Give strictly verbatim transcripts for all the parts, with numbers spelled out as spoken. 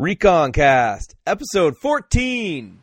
Reconcast, episode fourteen.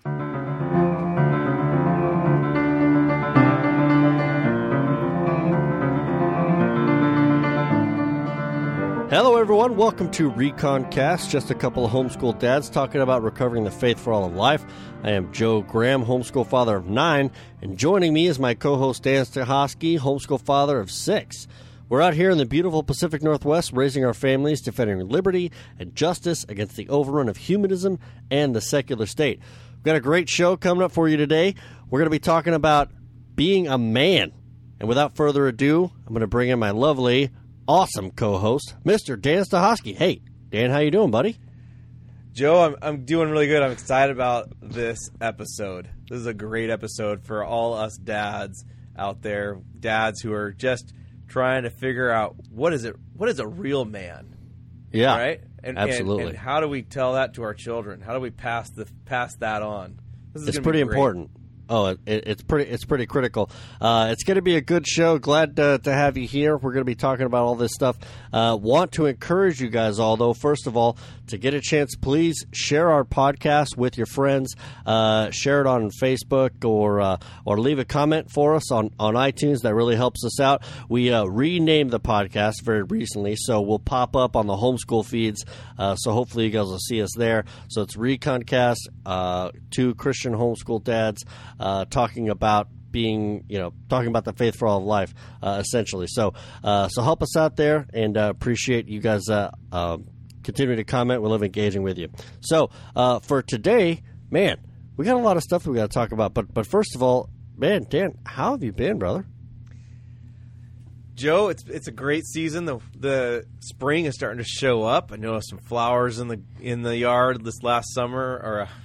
Hello, everyone. Welcome to Reconcast, just a couple of homeschool dads talking about recovering the faith for all of life. I am Joe Graham, homeschool father of nine, and joining me is my co-host Dan Stachowski, homeschool father of six. We're out here in the beautiful Pacific Northwest raising our families, defending liberty and justice against the overrun of humanism and the secular state. We've got a great show coming up for you today. We're going to be talking about being a man. And without further ado, I'm going to bring in my lovely, awesome co-host, Mister Dan Stachowski. Hey, Dan, how you doing, buddy? Joe, I'm I'm doing really good. I'm excited about this episode. This is a great episode for all us dads out there, dads who are just trying to figure out what is it what is a real man. Yeah, right? And, absolutely. And, and how do we tell that to our children? How do we pass the pass that on? This is it's pretty important. Oh, it, it's pretty it's pretty critical. Uh, it's going to be a good show. Glad uh, to have you here. We're going to be talking about all this stuff. Uh, want to encourage you guys all, though, first of all, to get a chance, please share our podcast with your friends. Uh, share it on Facebook or uh, or leave a comment for us on, on iTunes. That really helps us out. We uh, renamed the podcast very recently, so we'll pop up on the homeschool feeds. Uh, so hopefully you guys will see us there. So it's Reconcast, uh, two Christian homeschool dads. Uh, talking about being, you know, talking about the faith for all of life, uh, essentially. So, uh, so help us out there, and uh, appreciate you guys uh, uh, continuing to comment. We love engaging with you. So, uh, for today, man, we got a lot of stuff we got to talk about. But, but first of all, man, Dan, how have you been, brother? Joe, it's it's a great season. The the spring is starting to show up. I noticed some flowers in the in the yard this last summer, or. Uh,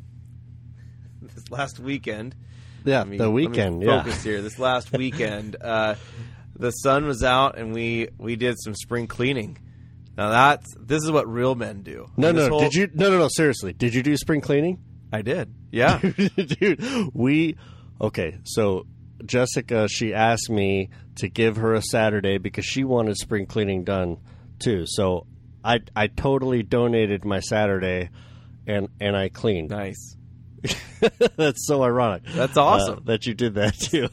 This last weekend, yeah, let me, the weekend. Let me focus yeah, here. This last weekend, uh, the sun was out, and we we did some spring cleaning. Now that's this is what real men do. No, no, whole, did you? No, no, no. Seriously, did you do spring cleaning? I did. Yeah, dude. We okay. So Jessica, she asked me to give her a Saturday because she wanted spring cleaning done too. So I I totally donated my Saturday, and and I cleaned. Nice. That's so ironic. That's awesome uh, that you did that too.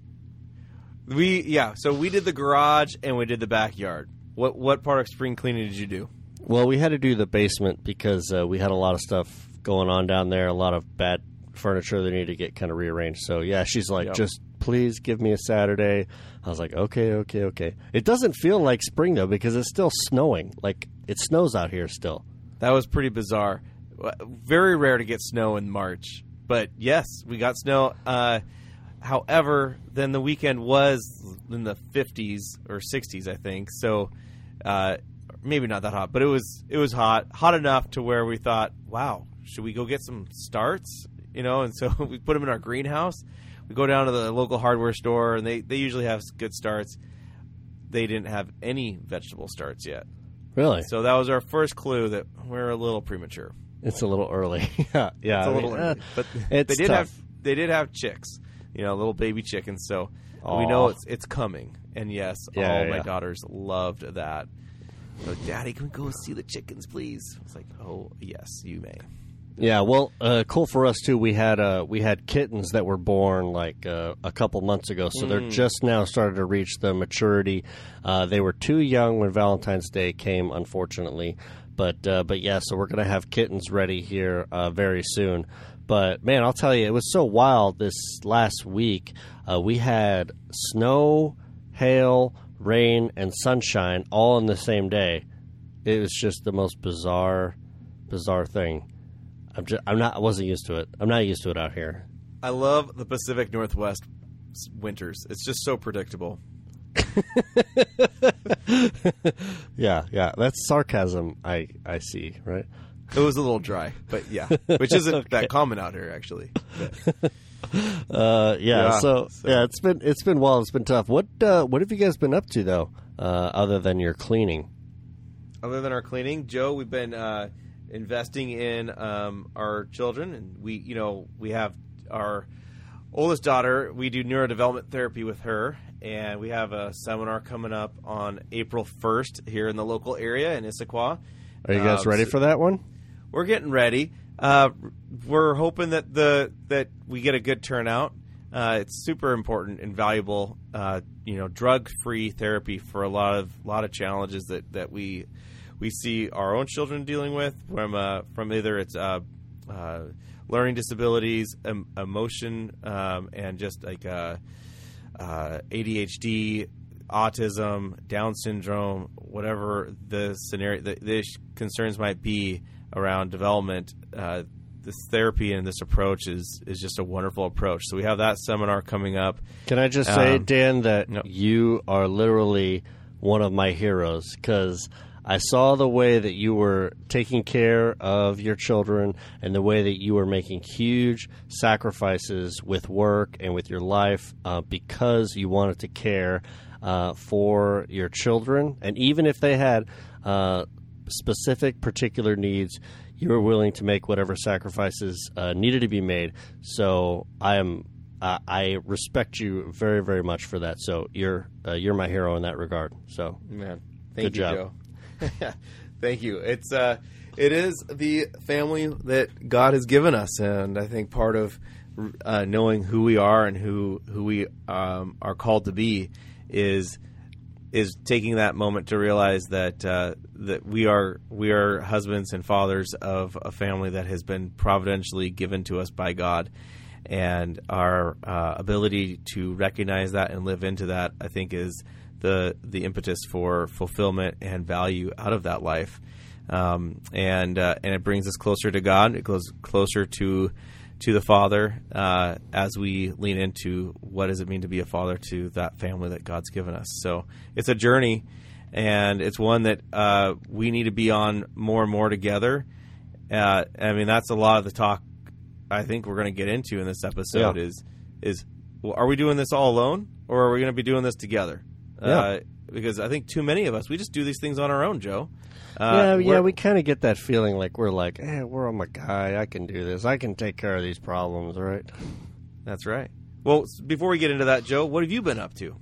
we yeah. So we did the garage and we did the backyard. What what part of spring cleaning did you do? Well, we had to do the basement because uh, we had a lot of stuff going on down there. A lot of bad furniture that needed to get kind of rearranged. So yeah, she's like, yep. Just please give me a Saturday. I was like, okay, okay, okay. It doesn't feel like spring though because it's still snowing. Like it snows out here still. That was pretty bizarre. Very rare to get snow in March, but yes, we got snow. Uh, however, then the weekend was in the fifties or sixties, I think. So uh, maybe not that hot, but it was it was hot, hot enough to where we thought, wow, should we go get some starts? You know, and so we put them in our greenhouse. We go down to the local hardware store, and they, they usually have good starts. They didn't have any vegetable starts yet. Really? So that was our first clue that we're a little premature. It's a little early. yeah, yeah. It's a I little mean, early. Uh, but it's they did tough. have they did have chicks, you know, little baby chickens. So Aww. we know it's it's coming. And yes, yeah, all yeah. my daughters loved that. So, Daddy, can we go see the chickens, please? I was like, oh yes, you may. Yeah, well, uh, cool for us too. We had uh, we had kittens that were born like uh, a couple months ago, so mm. they're just now starting to reach the maturity. Uh, they were too young when Valentine's Day came, unfortunately. But uh, but yeah, so we're gonna have kittens ready here uh, very soon. But man, I'll tell you, it was so wild this last week. Uh, we had snow, hail, rain, and sunshine all in the same day. It was just the most bizarre, bizarre thing. I'm just, I'm not. I wasn't used to it. I'm not used to it out here. I love the Pacific Northwest winters. It's just so predictable. yeah, yeah. That's sarcasm. I, I see. Right. It was a little dry, but yeah, which isn't okay. that common out here, actually. uh, yeah, yeah so, so yeah, it's been it's been wild. It's been tough. What uh, what have you guys been up to though, uh, other than your cleaning? Other than our cleaning, Joe, we've been uh, investing in um, our children, and we, you know, we have our oldest daughter. We do neurodevelopment therapy with her. And we have a seminar coming up on April first here in the local area in Issaquah. Are you guys um, ready so for that one? we're getting ready. Uh, we're hoping that the that we get a good turnout. Uh, it's super important and valuable, uh, you know, drug-free therapy for a lot of lot of challenges that, that we we see our own children dealing with from uh, from either it's uh, uh, learning disabilities, em- emotion, um, and just like uh, uh, A D H D, autism, Down syndrome, whatever the scenario, the, the concerns might be around development. Uh, this therapy and this approach is, is just a wonderful approach. So we have that seminar coming up. Can I just say, um, Dan, that no. you are literally one of my heroes, because I saw the way that you were taking care of your children and the way that you were making huge sacrifices with work and with your life uh, because you wanted to care uh, for your children. And even if they had uh, specific particular needs, you were willing to make whatever sacrifices uh, needed to be made. So I am, uh, I respect you very, very much for that. So you're uh, you're my hero in that regard. So man, thank good you, job. Joe. Thank you. It's uh, it is the family that God has given us, and I think part of uh, knowing who we are and who who we um, are called to be is. is taking that moment to realize that uh, that we are we are husbands and fathers of a family that has been providentially given to us by God, and our uh, ability to recognize that and live into that, I think, is the the impetus for fulfillment and value out of that life, um, and uh, and it brings us closer to God. It goes closer to to the Father uh, as we lean into what does it mean to be a father to that family that God's given us. So it's a journey, and it's one that uh, we need to be on more and more together. Uh, I mean, that's a lot of the talk I think we're going to get into in this episode. Yeah. is is well, are we doing this all alone, or are we going to be doing this together? Yeah. Uh, because I think too many of us, we just do these things on our own, Joe. Uh, yeah, yeah, we're- we kind of get that feeling like we're like, eh, we're on my guy. I can do this. I can take care of these problems, right? That's right. Well, s- before we get into that, Joe, what have you been up to?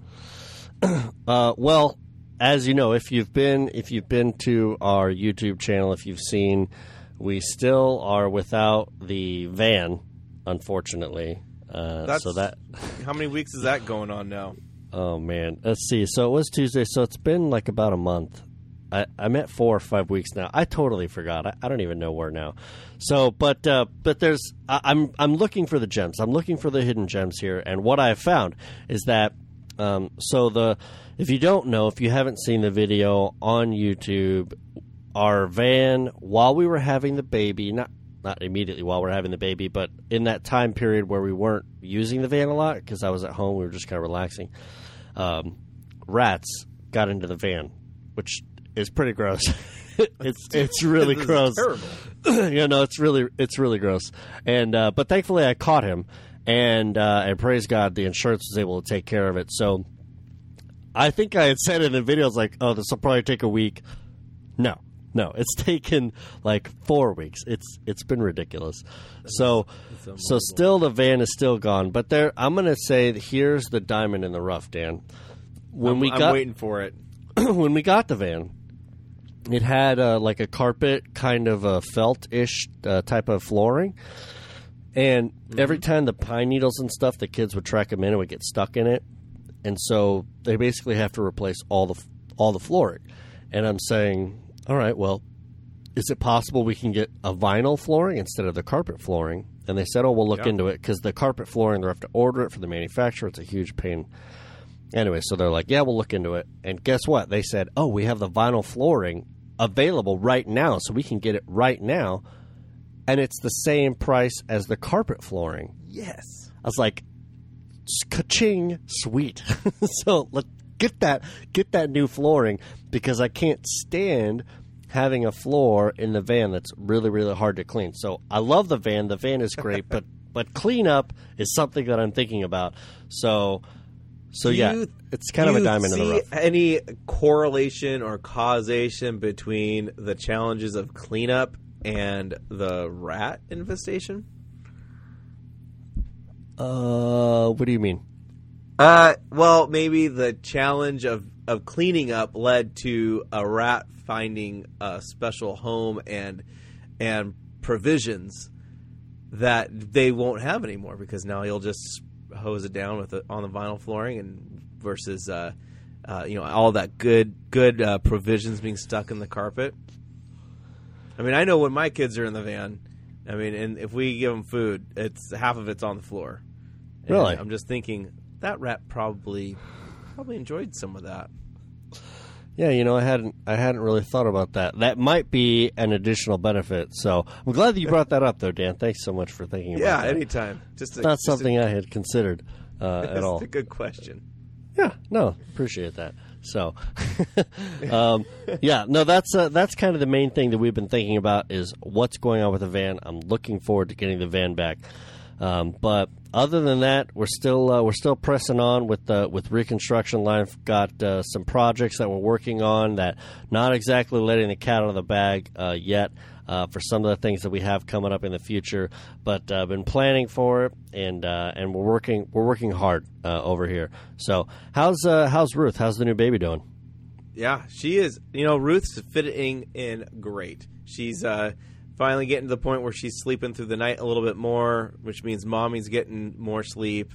Uh, well, as you know, if you've been if you've been to our YouTube channel, if you've seen, we still are without the van, unfortunately. Uh, That's, so that, how many weeks is that going on now? oh man, let's see. So it was Tuesday. So it's been like about a month. I, I'm at four or five weeks now. I totally forgot. I, I don't even know where now. So, but uh, but there's I, I'm I'm looking for the gems. I'm looking for the hidden gems here. And what I have found is that um, so the if you don't know, if you haven't seen the video on YouTube, our van while we were having the baby, not not immediately while we we're having the baby, but in that time period where we weren't using the van a lot because I was at home, we were just kind of relaxing. Um, rats got into the van, which is pretty gross. it's it's really This is gross. terrible. You know, it's really it's really gross. And uh, but thankfully, I caught him, and uh, and praise God, the insurance was able to take care of it. So I think I had said in the video, I was like, "Oh, this will probably take a week." No, no, it's taken like four weeks. It's it's been ridiculous. So so still the van is still gone. But there, I'm going to say that here's the diamond in the rough, Dan. When I'm, we I'm got waiting for it. when we got the van, it had uh, like a carpet kind of a felt-ish uh, type of flooring. And Mm-hmm. every time the pine needles and stuff, the kids would track them in and would get stuck in it. And so they basically have to replace all the all the flooring. And I'm saying, all right, well, is it possible we can get a vinyl flooring instead of the carpet flooring? And they said, oh, we'll look Yeah. into it because the carpet flooring, they have to order it from the manufacturer. It's a huge pain. Anyway, so they're like, yeah, we'll look into it. And guess what? They said, oh, we have the vinyl flooring available right now, so we can get it right now. And it's the same price as the carpet flooring. Yes. I was like, ka-ching, sweet. So let's get that, get that new flooring because I can't stand having a floor in the van that's really, really hard to clean. So I love the van. The van is great, but but cleanup is something that I'm thinking about. So... So Do yeah, you- it's kind do of a you diamond in the see rough. any correlation or causation between the challenges of cleanup and the rat infestation? Uh, what do you mean? Uh, well, maybe the challenge of, of cleaning up led to a rat finding a special home and and provisions that they won't have anymore, because now you'll just hose it down with it on the vinyl flooring, and versus uh, uh, you know, all that good good uh, provisions being stuck in the carpet. I mean, I know when my kids are in the van, I mean, and if we give them food, it's half of it's on the floor. And really? I'm just thinking that rat probably probably enjoyed some of that. Yeah, you know, I hadn't I hadn't really thought about that. That might be an additional benefit. So I'm glad that you brought that up, though, Dan. Thanks so much for thinking about Yeah, that. anytime. Just a, Not just something a, I had considered uh, at all. That's a good question. Yeah, no, appreciate that. So, um, yeah, no, that's uh, that's kind of the main thing that we've been thinking about is what's going on with the van. I'm looking forward to getting the van back. Um, but other than that, we're still uh, we're still pressing on with uh, with reconstruction line. I've got uh, some projects that we're working on that not exactly letting the cat out of the bag uh, yet uh, for some of the things that we have coming up in the future. But I've uh, been planning for it, and uh, and we're working we're working hard uh, over here. So how's uh, how's Ruth? How's the new baby doing? Yeah, she is. You know, Ruth's fitting in great. She's uh, finally getting to the point where she's sleeping through the night a little bit more, which means mommy's getting more sleep.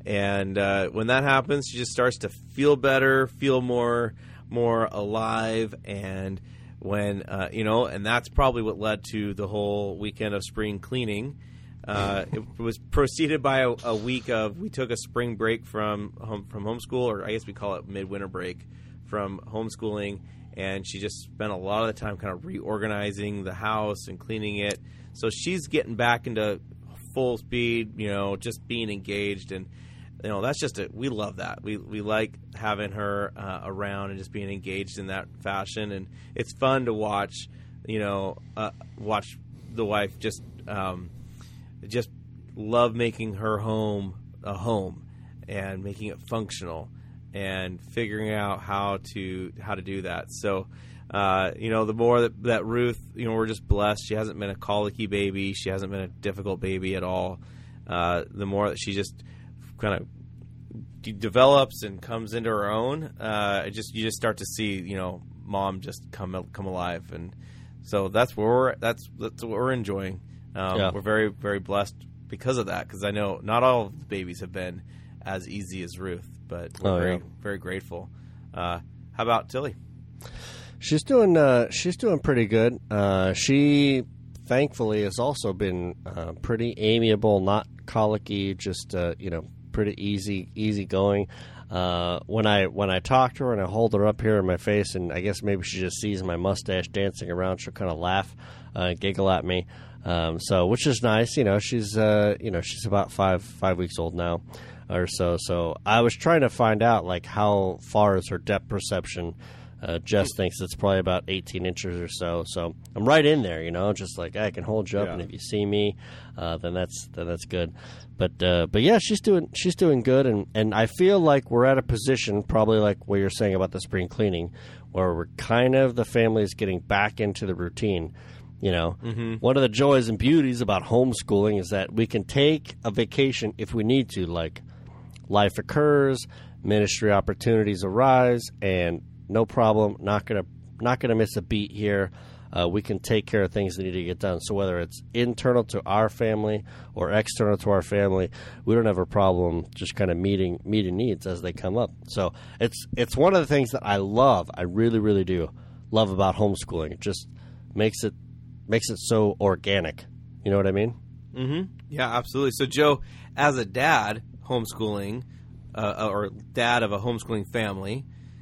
And uh, when that happens, she just starts to feel better, feel more more alive. And when, uh, you know, and that's probably what led to the whole weekend of spring cleaning. Uh, it was preceded by a, a week of, we took a spring break from home, from homeschool, or I guess we call it midwinter break from homeschooling. And she just spent a lot of the time kind of reorganizing the house and cleaning it. So she's getting back into full speed, you know, just being engaged. And, you know, that's just a, we love that. We we like having her uh, around and just being engaged in that fashion. And it's fun to watch, you know, uh, watch the wife just, um, just love making her home a home and making it functional, and figuring out how to how to do that. So, uh, you know, the more that, that Ruth, you know, we're just blessed. She hasn't been a colicky baby. She hasn't been a difficult baby at all. Uh, the more that she just kind of de- develops and comes into her own, uh, it just you just start to see, you know, mom just come come alive. And so that's where we're that's that's what we're enjoying. Um, yeah. We're very very blessed because of that, because I know not all of the babies have been as easy as Ruth, but we're oh, very, yeah. very grateful. Uh, how about Tilly? She's doing uh, she's doing pretty good. Uh, she thankfully has also been uh, pretty amiable, not colicky, just uh, you know, pretty easy easy going. Uh, when I when I talk to her and I hold her up here in my face, and I guess maybe she just sees my mustache dancing around, she'll kind of laugh, uh, giggle at me. Um, so which is nice, you know. She's uh, you know she's about five five weeks old now. Or so. So I was trying to find out, like, how far is her depth perception. Uh, Jess thinks it's probably about eighteen inches or so. So I'm right in there, you know, just like I can hold you up, yeah. and if you see me, uh, then that's then that's good. But uh, but yeah, she's doing she's doing good, and, and I feel like we're at a position, probably like what you're saying about the spring cleaning, where we're kind of the family is getting back into the routine. You know, mm-hmm. One of the joys and beauties about homeschooling is that we can take a vacation if we need to, like. Life occurs, ministry opportunities arise, and no problem. Not gonna not gonna miss a beat here. Uh, we can take care of things that need to get done. So whether it's internal to our family or external to our family, we don't have a problem just kind of meeting meeting needs as they come up. So it's it's one of the things that I love. I really really do love about homeschooling. It just makes it makes it so organic. You know what I mean? Mm-hmm. Yeah, absolutely. So Joe, as a dad. Homeschooling, uh, or dad of a homeschooling family,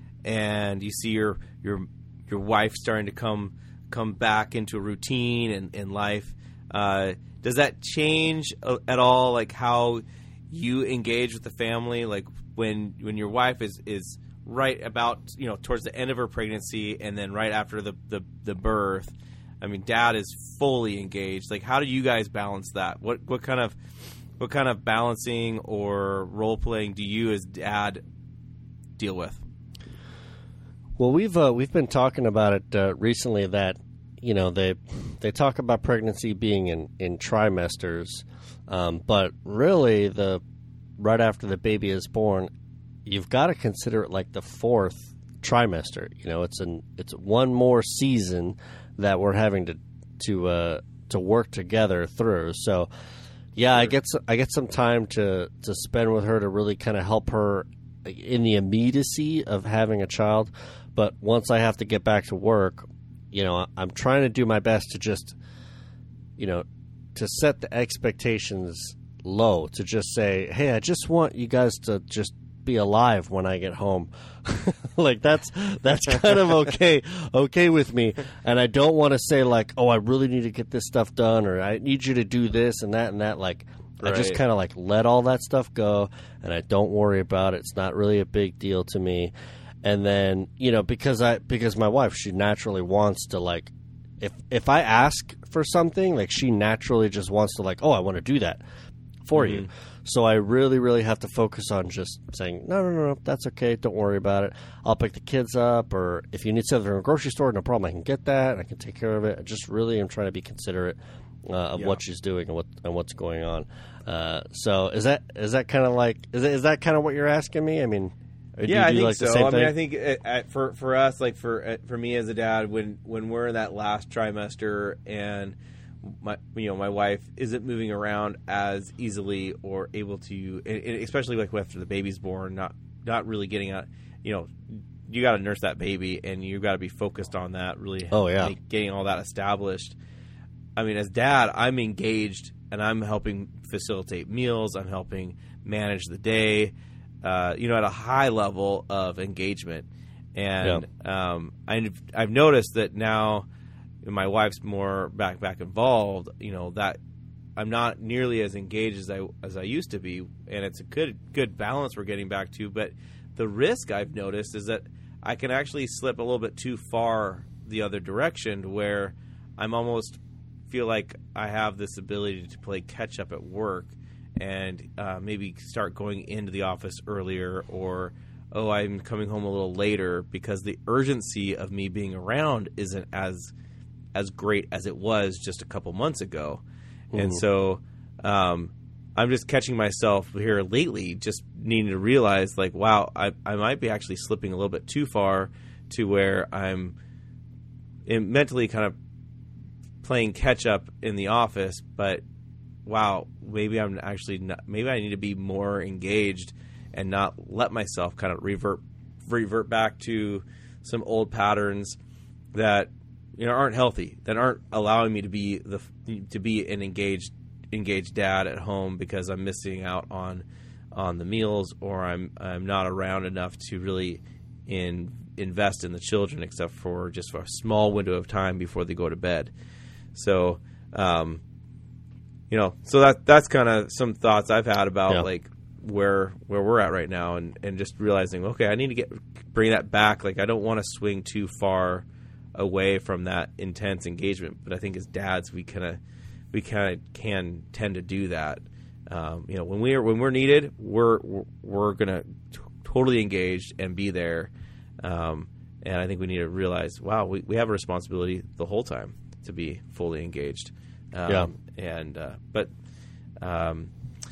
and you see your your your wife starting to come come back into a routine and in life. Uh, does that change at all, like how you engage with the family? Like when when your wife is, is right about, you know, towards the end of her pregnancy, and then right after the, the, the birth. I mean, dad is fully engaged. Like, how do you guys balance that? What what kind of What kind of balancing or role playing do you as dad deal with? Well, we've uh, we've been talking about it uh, recently. That you know they they talk about pregnancy being in in trimesters, um, but really the right after the baby is born, you've got to consider it like the fourth trimester. You know, it's an it's one more season that we're having to to uh, to work together through. So, yeah, I get some, I get some time to to spend with her to really kind of help her in the immediacy of having a child. But once I have to get back to work, you know, I'm trying to do my best to just, you know, to set the expectations low, to just say, hey, I just want you guys to just be alive when I get home. Like that's that's kind of okay okay with me. And I don't want to say like, oh, I really need to get this stuff done, or I need you to do this and that and that. Like right. I just kind of like let all that stuff go, and I don't worry about it. It's not really a big deal to me. And then, you know, because I because my wife, she naturally wants to like, if if I ask for something, like she naturally just wants to like, oh, I want to do that for mm-hmm. you. So I really, really have to focus on just saying, no, no, no, no, that's okay. Don't worry about it. I'll pick the kids up, or if you need something from a grocery store, no problem. I can get that. I can take care of it. I just really am trying to be considerate uh, of yeah. what she's doing and what and what's going on. Uh, so is that is that kind of like is that, is that kind of what you're asking me? I mean, yeah, I think like so. The same I thing? mean, I think it, uh, for for us, like for uh, for me as a dad, when when we're in that last trimester and my you know my wife isn't moving around as easily or able to, especially like after the baby's born, not not really getting out. You know, you got to nurse that baby, and you got to be focused on that. Really, oh yeah, like getting all that established. I mean, as dad, I'm engaged, and I'm helping facilitate meals. I'm helping manage the day. Uh, you know, at a high level of engagement, and yeah. um, I've I've noticed that now. My wife's more back back involved, you know, that I'm not nearly as engaged as I as I used to be, and it's a good good balance we're getting back to. But the risk I've noticed is that I can actually slip a little bit too far the other direction, where I'm almost feel like I have this ability to play catch up at work, and uh, maybe start going into the office earlier, or oh, I'm coming home a little later because the urgency of me being around isn't as as great as it was just a couple months ago. Mm-hmm. And so um, I'm just catching myself here lately, just needing to realize like, wow, I, I might be actually slipping a little bit too far to where I'm in mentally kind of playing catch up in the office, but wow, maybe I'm actually not, maybe I need to be more engaged and not let myself kind of revert, revert back to some old patterns that, you know, aren't healthy, that aren't allowing me to be the to be an engaged engaged dad at home, because I'm missing out on on the meals, or I'm I'm not around enough to really in invest in the children, except for just for a small window of time before they go to bed. So, um, you know, so that that's kind of some thoughts I've had about yeah. like where where we're at right now, and, and just realizing, okay, I need to get bring that back. Like I don't want to swing too far away from that intense engagement, but I think as dads we kind of we kind of can tend to do that. Um, you know, when we're when we're needed, we're we're, we're gonna t- totally engaged and be there. Um, and I think we need to realize, wow, we, we have a responsibility the whole time to be fully engaged. Um, yeah. And uh, but um,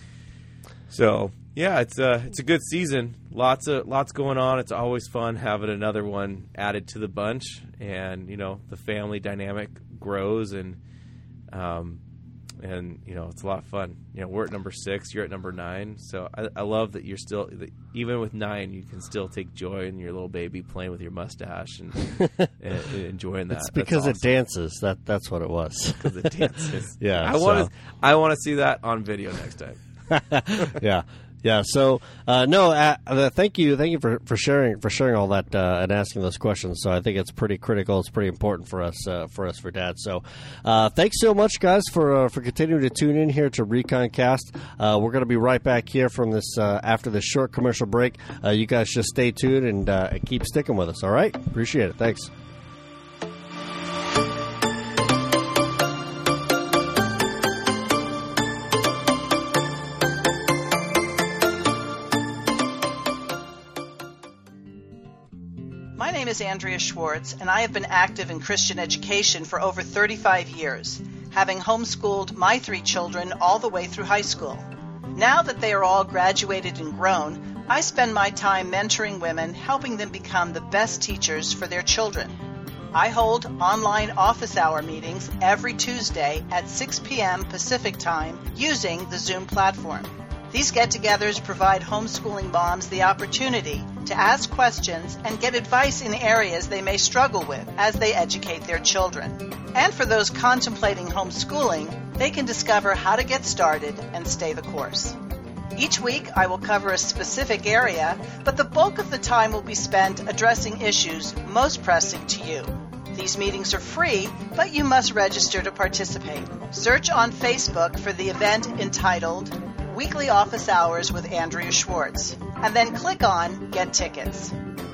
so. Yeah, it's a it's a good season. Lots of lots going on. It's always fun having another one added to the bunch, and you know the family dynamic grows, and um, and you know it's a lot of fun. You know we're at number six, you're at number nine, so I, I love that you're still that even with nine, you can still take joy in your little baby playing with your mustache and, and, and enjoying that. It's because awesome. It dances. That that's what it was. Because it dances. Yeah, I so. want to I want to see that on video next time. Yeah. Yeah, so uh, no, uh, uh, thank you, thank you for, for sharing for sharing all that uh, and asking those questions. So I think it's pretty critical. It's pretty important for us uh, for us for dads. So uh, thanks so much, guys, for uh, for continuing to tune in here to ReconCast. Uh, we're going to be right back here from this uh, after this short commercial break. Uh, you guys just stay tuned and, uh, and keep sticking with us. All right, appreciate it. Thanks. My name is Andrea Schwartz, and I have been active in Christian education for over thirty-five years, having homeschooled my three children all the way through high school. Now that they are all graduated and grown, I spend my time mentoring women, helping them become the best teachers for their children. I hold online office hour meetings every Tuesday at six p.m. Pacific Time using the Zoom platform. These get-togethers provide homeschooling moms the opportunity to ask questions and get advice in areas they may struggle with as they educate their children. And for those contemplating homeschooling, they can discover how to get started and stay the course. Each week, I will cover a specific area, but the bulk of the time will be spent addressing issues most pressing to you. These meetings are free, but you must register to participate. Search on Facebook for the event entitled Weekly Office Hours with Andrea Schwartz, and then click on Get Tickets.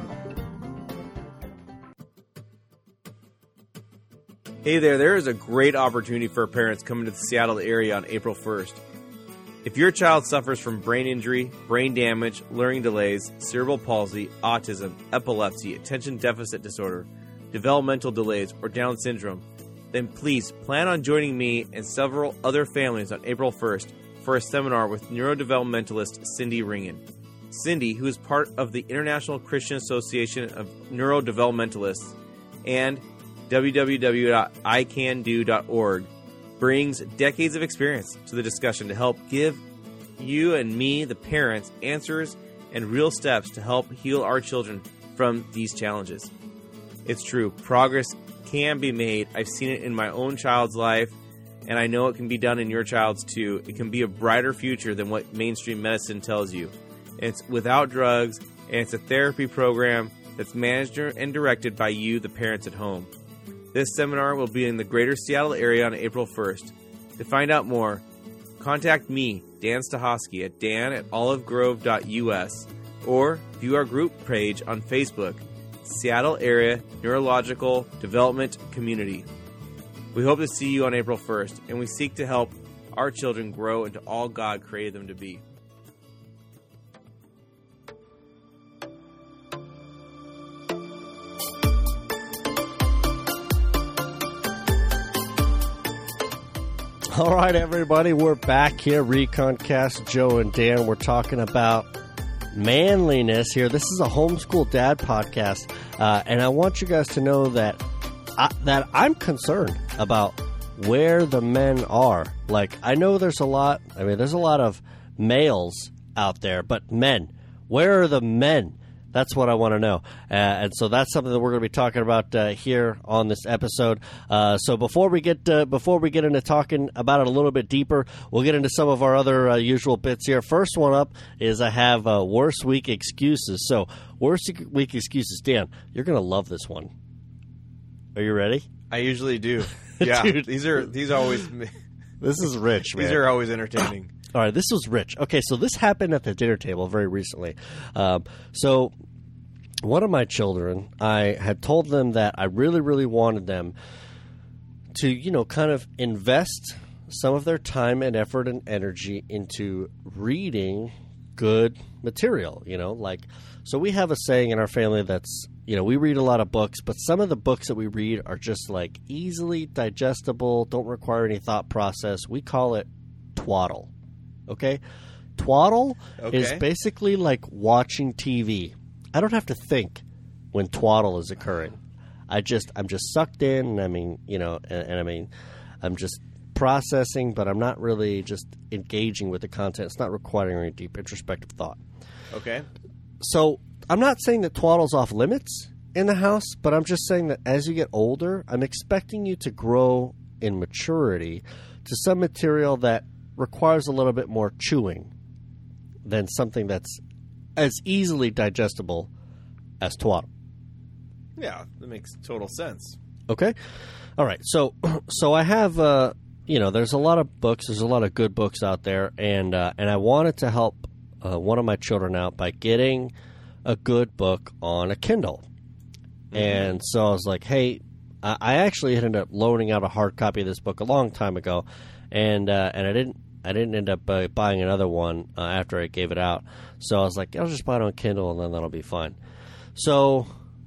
Hey there, there is a great opportunity for parents coming to the Seattle area on April first. If your child suffers from brain injury, brain damage, learning delays, cerebral palsy, autism, epilepsy, attention deficit disorder, developmental delays, or Down syndrome, then please plan on joining me and several other families on April first for a seminar with neurodevelopmentalist Cindy Ringen. Cindy, who is part of the International Christian Association of Neurodevelopmentalists and w w w dot i can do dot org, brings decades of experience to the discussion to help give you and me, the parents, answers and real steps to help heal our children from these challenges. It's true, progress can be made. I've seen it in my own child's life, and I know it can be done in your child's too. It can be a brighter future than what mainstream medicine tells you. It's without drugs, and it's a therapy program that's managed and directed by you, the parents at home. This seminar will be in the greater Seattle area on April first. To find out more, contact me, Dan Stahosky, at dan at olivegrove dot u s or view our group page on Facebook, Seattle Area Neurological Development Community. We hope to see you on April first, and we seek to help our children grow into all God created them to be. All right, everybody, we're back here, ReconCast, Joe and Dan. We're talking about manliness here. This is a homeschool dad podcast, uh, and I want you guys to know that I, that I'm concerned about where the men are. Like, I know there's a lot, I mean, there's a lot of males out there, but men, where are the men? That's what I want to know. Uh, and so that's something that we're going to be talking about uh, here on this episode. Uh, so before we get uh, before we get into talking about it a little bit deeper, we'll get into some of our other uh, usual bits here. First one up is I have uh, Worst Week Excuses. So Worst Week Excuses. Dan, you're going to love this one. Are you ready? I usually do. Yeah, Dude. these are these are always This is rich, man. these are always entertaining. All right, this was rich. Okay, so this happened at the dinner table very recently. Um, so one of my children, I had told them that I really, really wanted them to, you know, kind of invest some of their time and effort and energy into reading good material, you know, like, so we have a saying in our family that's, you know, we read a lot of books, but some of the books that we read are just like easily digestible, don't require any thought process. We call it twaddle. Okay? Twaddle Okay. is basically like watching T V. I don't have to think when twaddle is occurring. I just, I'm just sucked in, and I mean, you know, and, and I mean, I'm just processing, but I'm not really just engaging with the content. It's not requiring any deep introspective thought. Okay. So I'm not saying that twaddle's off limits in the house, but I'm just saying that as you get older, I'm expecting you to grow in maturity to some material that requires a little bit more chewing than something that's as easily digestible as twaddle. Yeah, that makes total sense. Okay? All right. So so I have, uh, you know, there's a lot of books. There's a lot of good books out there. And, uh, and I wanted to help uh, one of my children out by getting a good book on a Kindle. Mm-hmm. And so I was like, hey, I, I actually ended up loaning out a hard copy of this book a long time ago. And uh, and I didn't I didn't end up uh, buying another one uh, after I gave it out. So I was like, I'll just buy it on Kindle, and then that'll be fine. So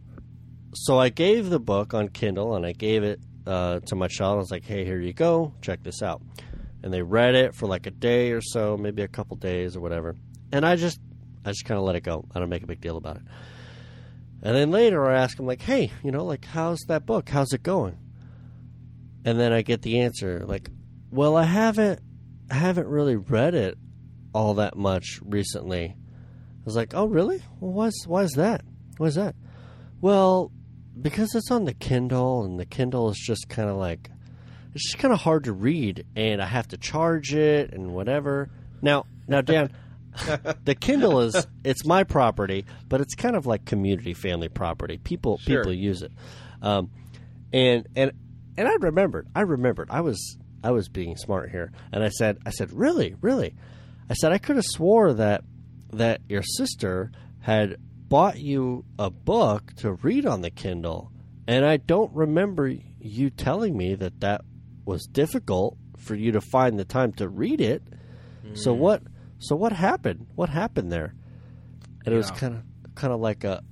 so I gave the book on Kindle, and I gave it uh, to my child. I was like, hey, here you go. Check this out. And they read it for like a day or so, maybe a couple days or whatever. And I just I just kind of let it go. I don't make a big deal about it. And then later I ask him, like, hey, you know, like, how's that book? How's it going? And then I get the answer, like, well, I haven't, I haven't really read it all that much recently. I was like, oh, really? Well, why's, why is that? Why is that? Well, because it's on the Kindle, and the Kindle is just kind of like, it's just kind of hard to read, and I have to charge it and whatever. Now, now, Dan, the Kindle is, it's my property, but it's kind of like community family property. People, Sure. people use it. Um, and, and, and I remembered, I remembered, I was, I was being smart here. And I said, I said, really, really? I said, I could have swore that, that your sister had bought you a book to read on the Kindle. And I don't remember you telling me that that was difficult for you to find the time to read it. Mm. So what, so what happened? What happened there? And yeah. it was kind of, kind of like a,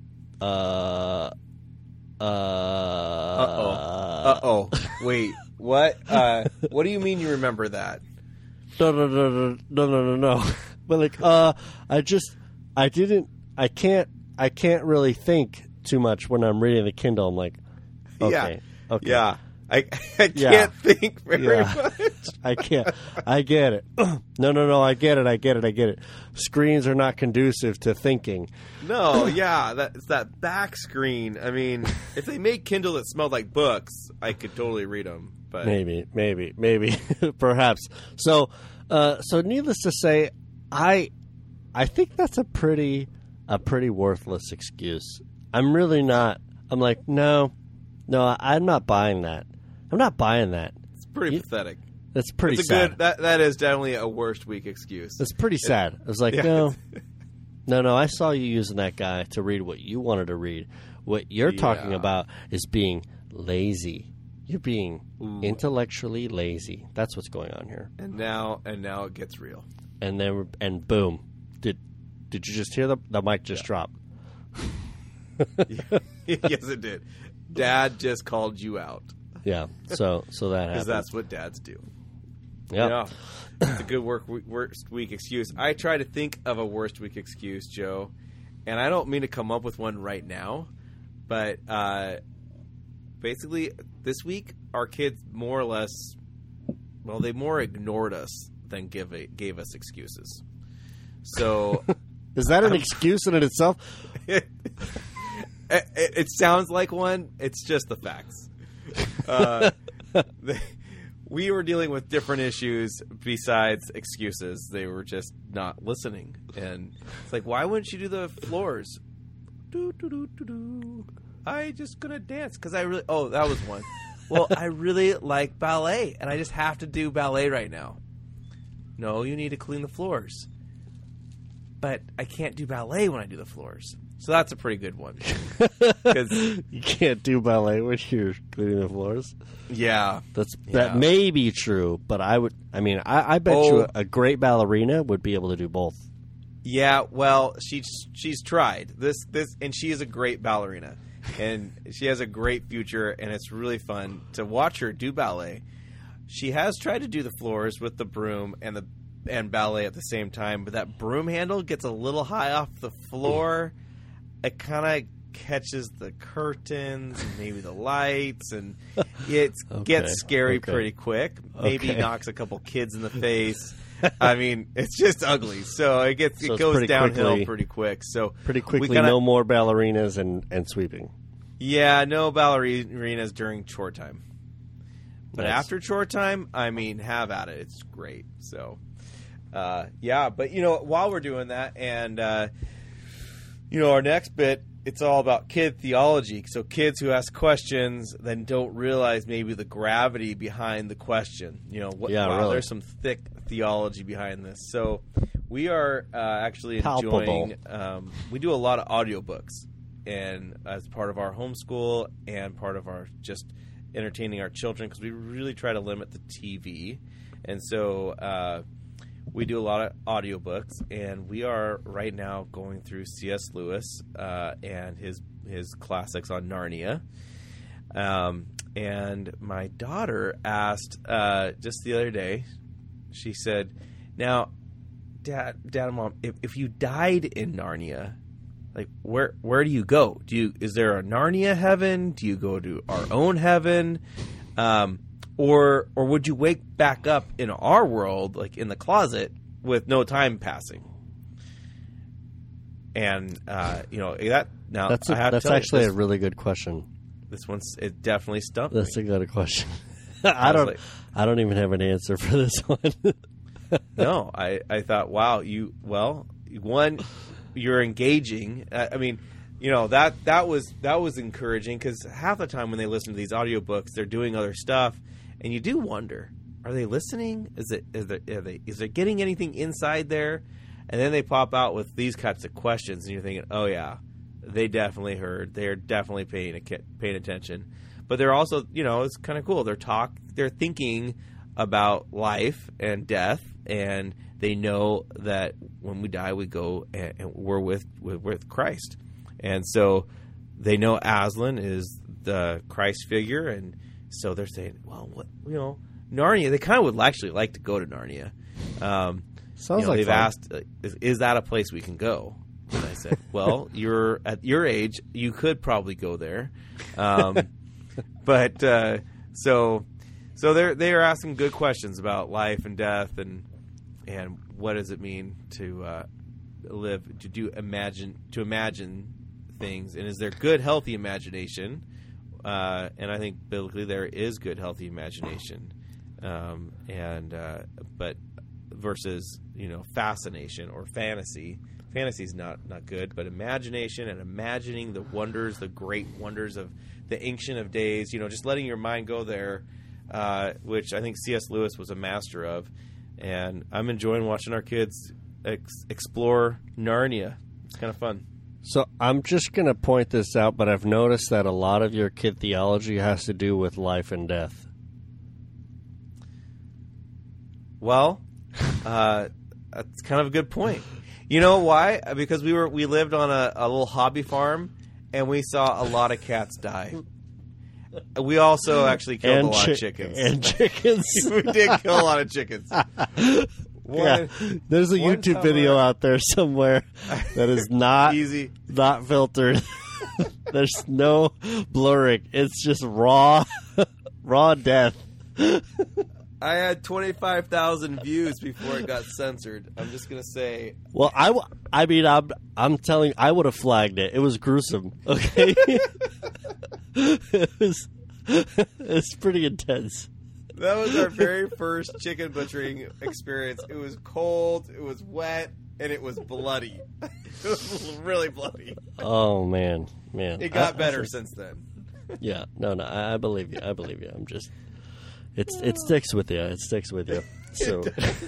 uh, uh, uh-oh, uh-oh, wait, what, uh, what do you mean you remember that? No, no, no, no, no, no, no, no. But like, uh, I just, I didn't, I can't, I can't really think too much when I'm reading the Kindle. I'm like, okay, yeah. okay. Yeah. I, I can't Yeah. think very Yeah. much. I can't. I get it. no, no, no. I get it. I get it. I get it. Screens are not conducive to thinking. No, yeah, that, it's that back screen. I mean, if they made Kindle that smelled like books, I could totally read them. But Maybe, maybe, maybe, perhaps. So, uh, so needless to say, I, I think that's a pretty, a pretty worthless excuse. I'm really not. I'm like, no, no, I'm not buying that. I'm not buying that. It's pretty You- pathetic. That's pretty It's a sad. good. That that is definitely a worst week excuse. That's pretty sad. I was like, Yeah. no, no, no. I saw you using that guy to read what you wanted to read. What you're talking Yeah. about is being lazy. You're being Ooh. intellectually lazy. That's what's going on here. And now, and now it gets real. And then, and boom, did did you just hear the the mic just Yeah. drop? Yes, it did. Dad just called you out Yeah. So so that because happened. that's what dads do. Yep. Yeah, it's a good work worst week excuse. I try to think of a worst week excuse, Joe, and I don't mean to come up with one right now, but uh, basically this week our kids more or less, well, they more ignored us than give a, gave us excuses. So Is that an excuse in it itself? it, it, it sounds like one. It's just the facts. Uh, they, we were dealing with different issues besides excuses. They were just not listening. And it's like, why wouldn't you do the floors? Do, do, do, do, do. I just gonna dance because I really. Oh, that was one. Well, I really like ballet, and I just have to do ballet right now. No, you need to clean the floors. But I can't do ballet when I do the floors. So that's a pretty good one. 'Cause, You can't do ballet when you're cleaning the floors. yeah. That's Yeah. that may be true, but I would. I mean, I, I bet Oh. you a, a great ballerina would be able to do both. Yeah, well, she's she's tried. This this and she is a great ballerina. And she has a great future, and it's really fun to watch her do ballet. She has tried to do the floors with the broom and the and ballet at the same time, but that broom handle gets a little high off the floor. It kind of catches the curtains and maybe the lights, and it Okay, gets scary okay. pretty quick. Maybe Okay. knocks a couple kids in the face. I mean, it's just ugly. So it gets So it it's goes pretty downhill quickly- pretty quick. So Pretty we quickly, kinda- no more ballerinas and, and sweeping. Yeah, no ballerinas during chore time. But Nice. after chore time, I mean, have at it. It's great. So, uh, yeah. But, you know, while we're doing that, and, uh, you know, our next bit, it's all about kid theology. So kids who ask questions then don't realize maybe the gravity behind the question. You know, what, Yeah, wow, really. there's some thick theology behind this. So we are uh, actually Palpable. enjoying, um, we do a lot of audiobooks. And as part of our homeschool and part of our just entertaining our children, because we really try to limit the T V. And so uh, we do a lot of audiobooks, and we are right now going through C S Lewis uh, and his his classics on Narnia. Um, and my daughter asked uh, just the other day, she said, now, Dad, Dad and Mom, if, if you died in Narnia, like where where do you go? Do you is there a Narnia heaven? Do you go to our own heaven? Um, or or would you wake back up in our world, like in the closet, with no time passing? And uh, you know that now That's a, I have that's to tell actually you, this, a really good question. this one's it definitely stumped That's me. a good question. I I was don't. like- I don't even have an answer for this one. No, I, I thought, wow, you well, one, you're engaging. I, I mean, you know that that was that was encouraging because half the time when they listen to these audiobooks, they're doing other stuff, and you do wonder, are they listening? Is it is there are they is there getting anything inside there? And then they pop out with these types of questions, and you're thinking, oh yeah, they definitely heard. They're definitely paying a, paying attention. But they're also, you know, it's kind of cool. They're talk, they're thinking about life and death, and they know that when we die, we go and, and we're with, with with Christ. And so they know Aslan is the Christ figure, and so they're saying, well, what you know, Narnia. They kind of would actually like to go to Narnia. Um, Sounds you know, like they've fun. asked, uh, is, is that a place we can go? And I said, well, you're at your age, you could probably go there. Um, but uh, so so they're they are asking good questions about life and death and and what does it mean to uh, live to do imagine to imagine things, and is there good healthy imagination? Uh, and I think biblically there is good healthy imagination, um, and uh, but versus you know fascination or fantasy. Fantasy is not, not good, but imagination and imagining the wonders, the great wonders of the Ancient of Days, you know, just letting your mind go there, uh, which I think C S Lewis was a master of. And I'm enjoying watching our kids ex- explore Narnia. It's kind of fun. So I'm just going to point this out, but I've noticed that a lot of your kid theology has to do with life and death. Well, uh, that's kind of a good point. You know why? Because we were we lived on a, a little hobby farm, and we saw a lot of cats die. We also actually killed and a lot chi- of chickens. And chickens. We did kill a lot of chickens. Yeah. One, There's a one YouTube summer- video out there somewhere that is not Easy. not filtered. There's no blurring. It's just raw, raw death. I had twenty-five thousand views before it got censored. I'm just going to say. Well, I, w- I mean, I'm, I'm telling you, I would have flagged it. It was gruesome, okay? it was it's pretty intense. That was our very first chicken butchering experience. It was cold, it was wet, and it was bloody. It was really bloody. Oh, man. Man. It got I- better I- since then. Yeah. No, no, I, I believe you. I believe you. I'm just... It's It sticks with you. It sticks with you. So...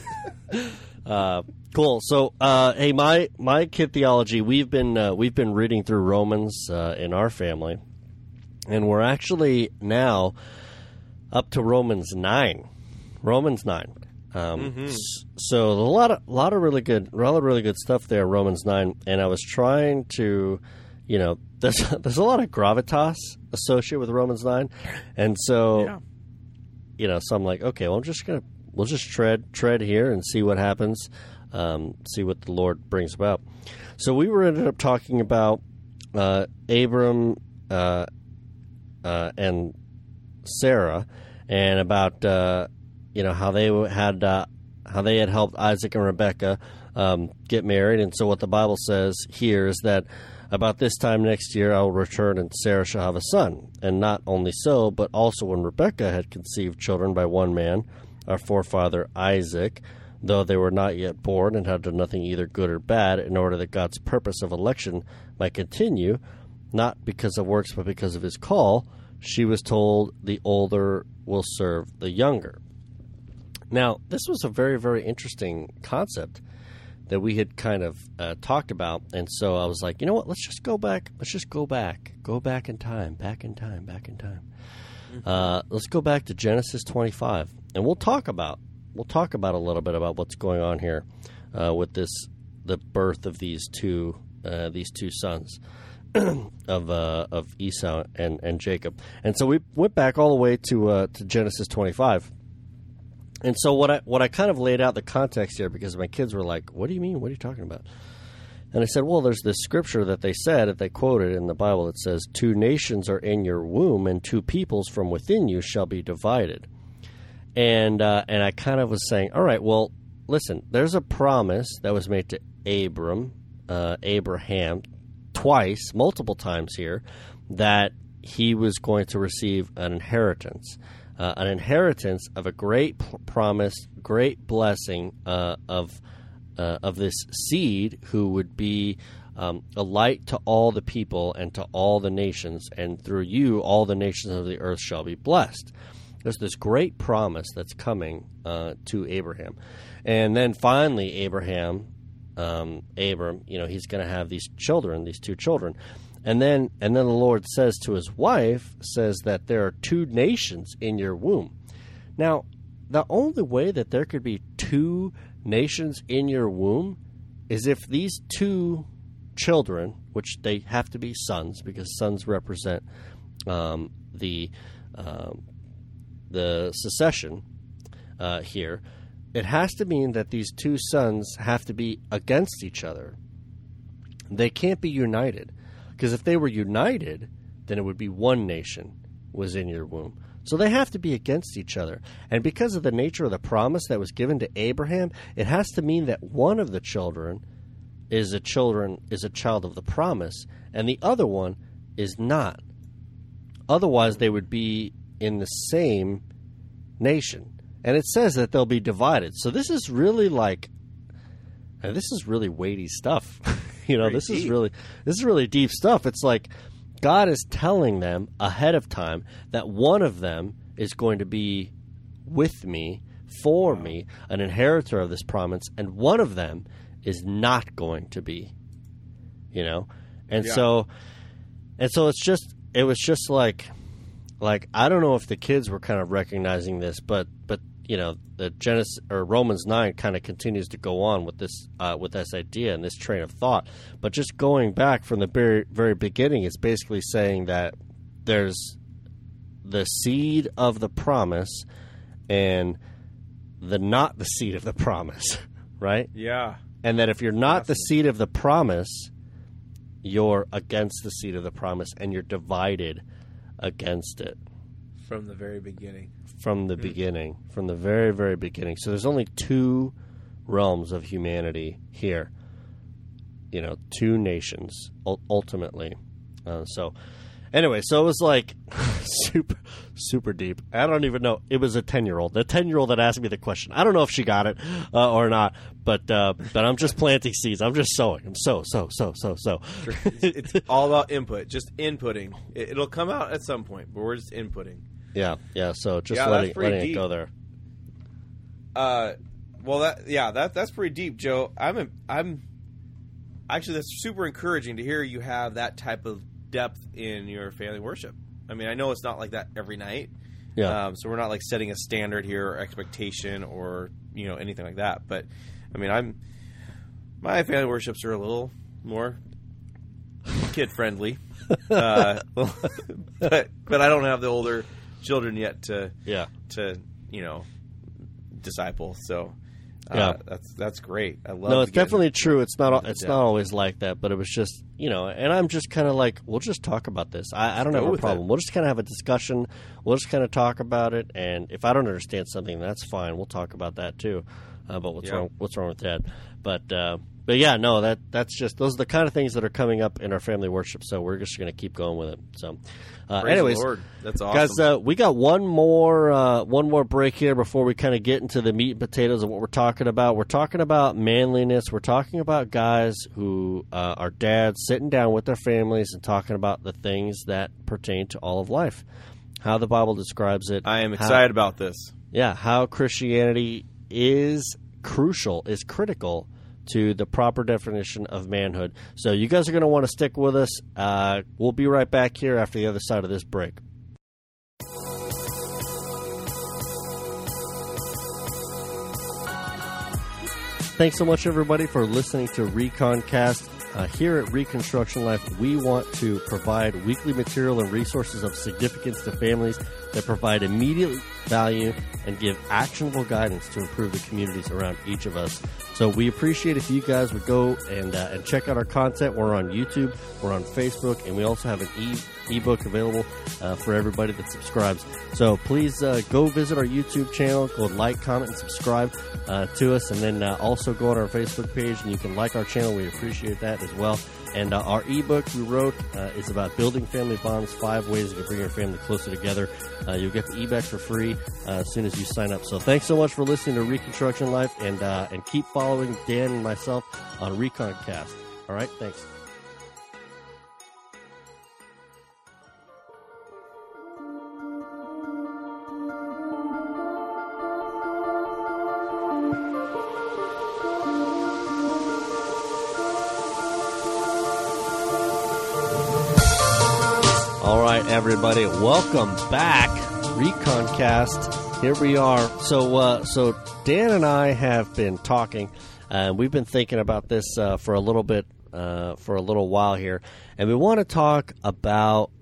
Uh, cool. So, uh, hey, my my kid theology. We've been uh, we've been reading through Romans uh, in our family, and we're actually now up to Romans nine. Romans nine. Um, Mm-hmm. s- so a lot of lot of really good, a lot of really good stuff there. Romans nine, and I was trying to, you know, there's there's a lot of gravitas associated with Romans nine, and so Yeah. you know, so I'm like, okay, well, I'm just gonna. We'll just tread tread here and see what happens, um, see what the Lord brings about. So we were ended up talking about uh, Abram uh, uh, and Sarah, and about uh, you know how they had uh, how they had helped Isaac and Rebekah um, get married. And so what the Bible says here is that about this time next year I will return and Sarah shall have a son. And not only so, but also when Rebekah had conceived children by one man, our forefather Isaac, though they were not yet born and had done nothing either good or bad, in order that God's purpose of election might continue, not because of works but because of his call, she was told the older will serve the younger. Now, this was a very, very interesting concept that we had kind of uh, talked about, and so I was like, you know what, let's just go back, let's just go back, go back in time, back in time, back in time. Uh, let's go back to Genesis twenty-five, and we'll talk about we'll talk about a little bit about what's going on here uh, with this the birth of these two uh, these two sons of uh, of Esau and, and Jacob. And so we went back all the way to uh, to Genesis twenty-five. And so what I what I kind of laid out the context here, because my kids were like, "What do you mean? What are you talking about?" And I said, well, there's this scripture that they said, that they quoted in the Bible, that says, two nations are in your womb, and two peoples from within you shall be divided. And uh, and I kind of was saying, all right, well, listen, there's a promise that was made to Abram, uh, Abraham, twice, multiple times here, that he was going to receive an inheritance, uh, an inheritance of a great p- promise, great blessing uh, of uh, of this seed who would be um, a light to all the people and to all the nations, and through you all the nations of the earth shall be blessed. There's this great promise that's coming uh, to Abraham. And then finally Abraham, um, Abram, you know, he's going to have these children, these two children. And then and then the Lord says to his wife, says that there are two nations in your womb. Now, the only way that there could be two nations in your womb is if these two children, which they have to be sons, because sons represent um, the um, the succession uh, here, it has to mean that these two sons have to be against each other. They can't be united. Because if they were united, then it would be one nation was in your womb. So they have to be against each other. And because of the nature of the promise that was given to Abraham, it has to mean that one of the children is a children is a child of the promise, and the other one is not. Otherwise, they would be in the same nation. And it says that they'll be divided. So this is really like, and this is really weighty stuff. You know, Very this deep. is really this is really deep stuff. It's like God is telling them ahead of time that one of them is going to be with me, for me, an inheritor of this promise, and one of them is not going to be. You know? And Yeah. so and so it's just it was just like like I don't know if the kids were kind of recognizing this, but but you know, the Genesis or Romans nine kind of continues to go on with this uh, with this idea and this train of thought. But just going back from the very very beginning, it's basically saying that there's the seed of the promise and the not the seed of the promise, right? Yeah. And that if you're not the seed of the promise, you're against the seed of the promise, and you're divided against it. From the very beginning. From the beginning, from the very, very beginning. So there's only two realms of humanity here. You know, two nations, ul- ultimately. Uh, so, anyway, so it was like super, super deep. I don't even know. It was a ten-year-old. The ten-year-old that asked me the question. I don't know if she got it uh, or not, but uh, but I'm just planting seeds. I'm just sowing. I'm so, so, so, so, so. It's, it's all about input, just inputting. It, it'll come out at some point, but we're just inputting. Yeah, yeah. So just Yeah, letting, that's pretty letting it deep. go there. Uh, well, that yeah, that that's pretty deep, Joe. I'm I'm actually that's super encouraging to hear you have that type of depth in your family worship. I mean, I know it's not like that every night. Yeah. Um, so we're not like setting a standard here or expectation or you know anything like that. But I mean, I'm my family worships are a little more kid friendly, uh, but but I don't have the older children yet to Yeah. to you know disciple. So uh, Yeah. that's that's great. I love. No, it's getting- definitely true. It's not. al- into It's depth. not always like that, but it was just you know. And I'm just kind of like, we'll just talk about this. I, I don't Go have a with problem. it. We'll just kind of have a discussion. We'll just kind of talk about it. And if I don't understand something, that's fine. We'll talk about that too. Uh, but what's Yeah. wrong? What's wrong with that? But uh, but yeah, no. That that's just those are the kind of things that are coming up in our family worship. So we're just going to keep going with it. So, uh, Praise anyways, the Lord. That's awesome. guys, uh, we got one more uh, one more break here before we kind of get into the meat and potatoes of what we're talking about. We're talking about manliness. We're talking about guys who uh, are dads sitting down with their families and talking about the things that pertain to all of life, how the Bible describes it. I am how- excited about this. yeah, how Christianity is crucial, is critical to the proper definition of manhood. So you guys are going to want to stick with us. Uh, we'll be right back here after the other side of this break. Thanks so much, everybody, for listening to ReconCast. Uh, here at Reconstruction Life, we want to provide weekly material and resources of significance to families that provide immediate value and give actionable guidance to improve the communities around each of us. So we appreciate if you guys would go and uh, and check out our content. We're on YouTube, we're on Facebook, and we also have an e ebook available uh, for everybody that subscribes. So please uh, go visit our YouTube channel, go like, comment, and subscribe uh, to us, and then uh, also go on our Facebook page and you can like our channel. We appreciate that as well. And uh, our ebook we wrote uh, is about building family bonds, five ways you can bring your family closer together. Uh, you'll get the ebook for free uh, as soon as you sign up. So thanks so much for listening to Reconstruction Life, and uh, and keep following Dan and myself on ReconCast. All right, thanks. All right, everybody, welcome back, ReconCast. Here we are. So, uh, so Dan and I have been talking, and uh, we've been thinking about this uh, for a little bit, uh, for a little while here, and we want to talk about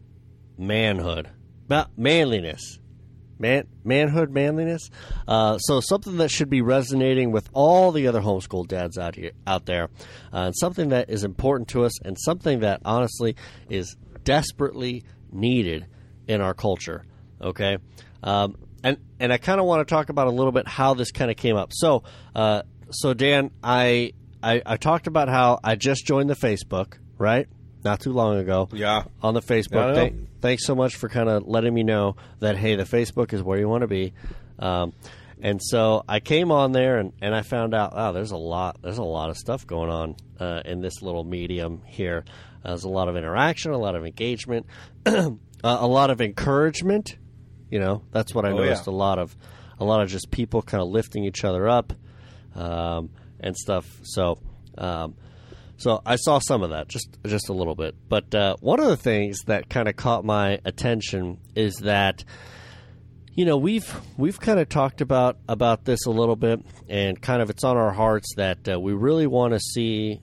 manhood, about manliness, man, manhood, manliness. Uh, so, something that should be resonating with all the other homeschool dads out here, out there, uh, and something that is important to us, and something that honestly is desperately needed in our culture. Okay, um, and and I kind of want to talk about a little bit how this kind of came up. So, uh, so Dan, I, I I talked about how I just joined the Facebook, right? Not too long ago. Yeah. On the Facebook. Th- thanks so much for kind of letting me know that hey, the Facebook is where you want to be. Um, and so I came on there and, and I found out, oh, there's a lot there's a lot of stuff going on uh, in this little medium here. Uh, there's a lot of interaction, a lot of engagement, uh, a lot of encouragement. You know, that's what I oh, noticed. Yeah. A lot of, a lot of just people kind of lifting each other up, um, and stuff. So, um, so I saw some of that, just just a little bit. But uh, one of the things that kind of caught my attention is that, you know, we've we've kind of talked about about this a little bit, and kind of it's on our hearts that uh, we really want to see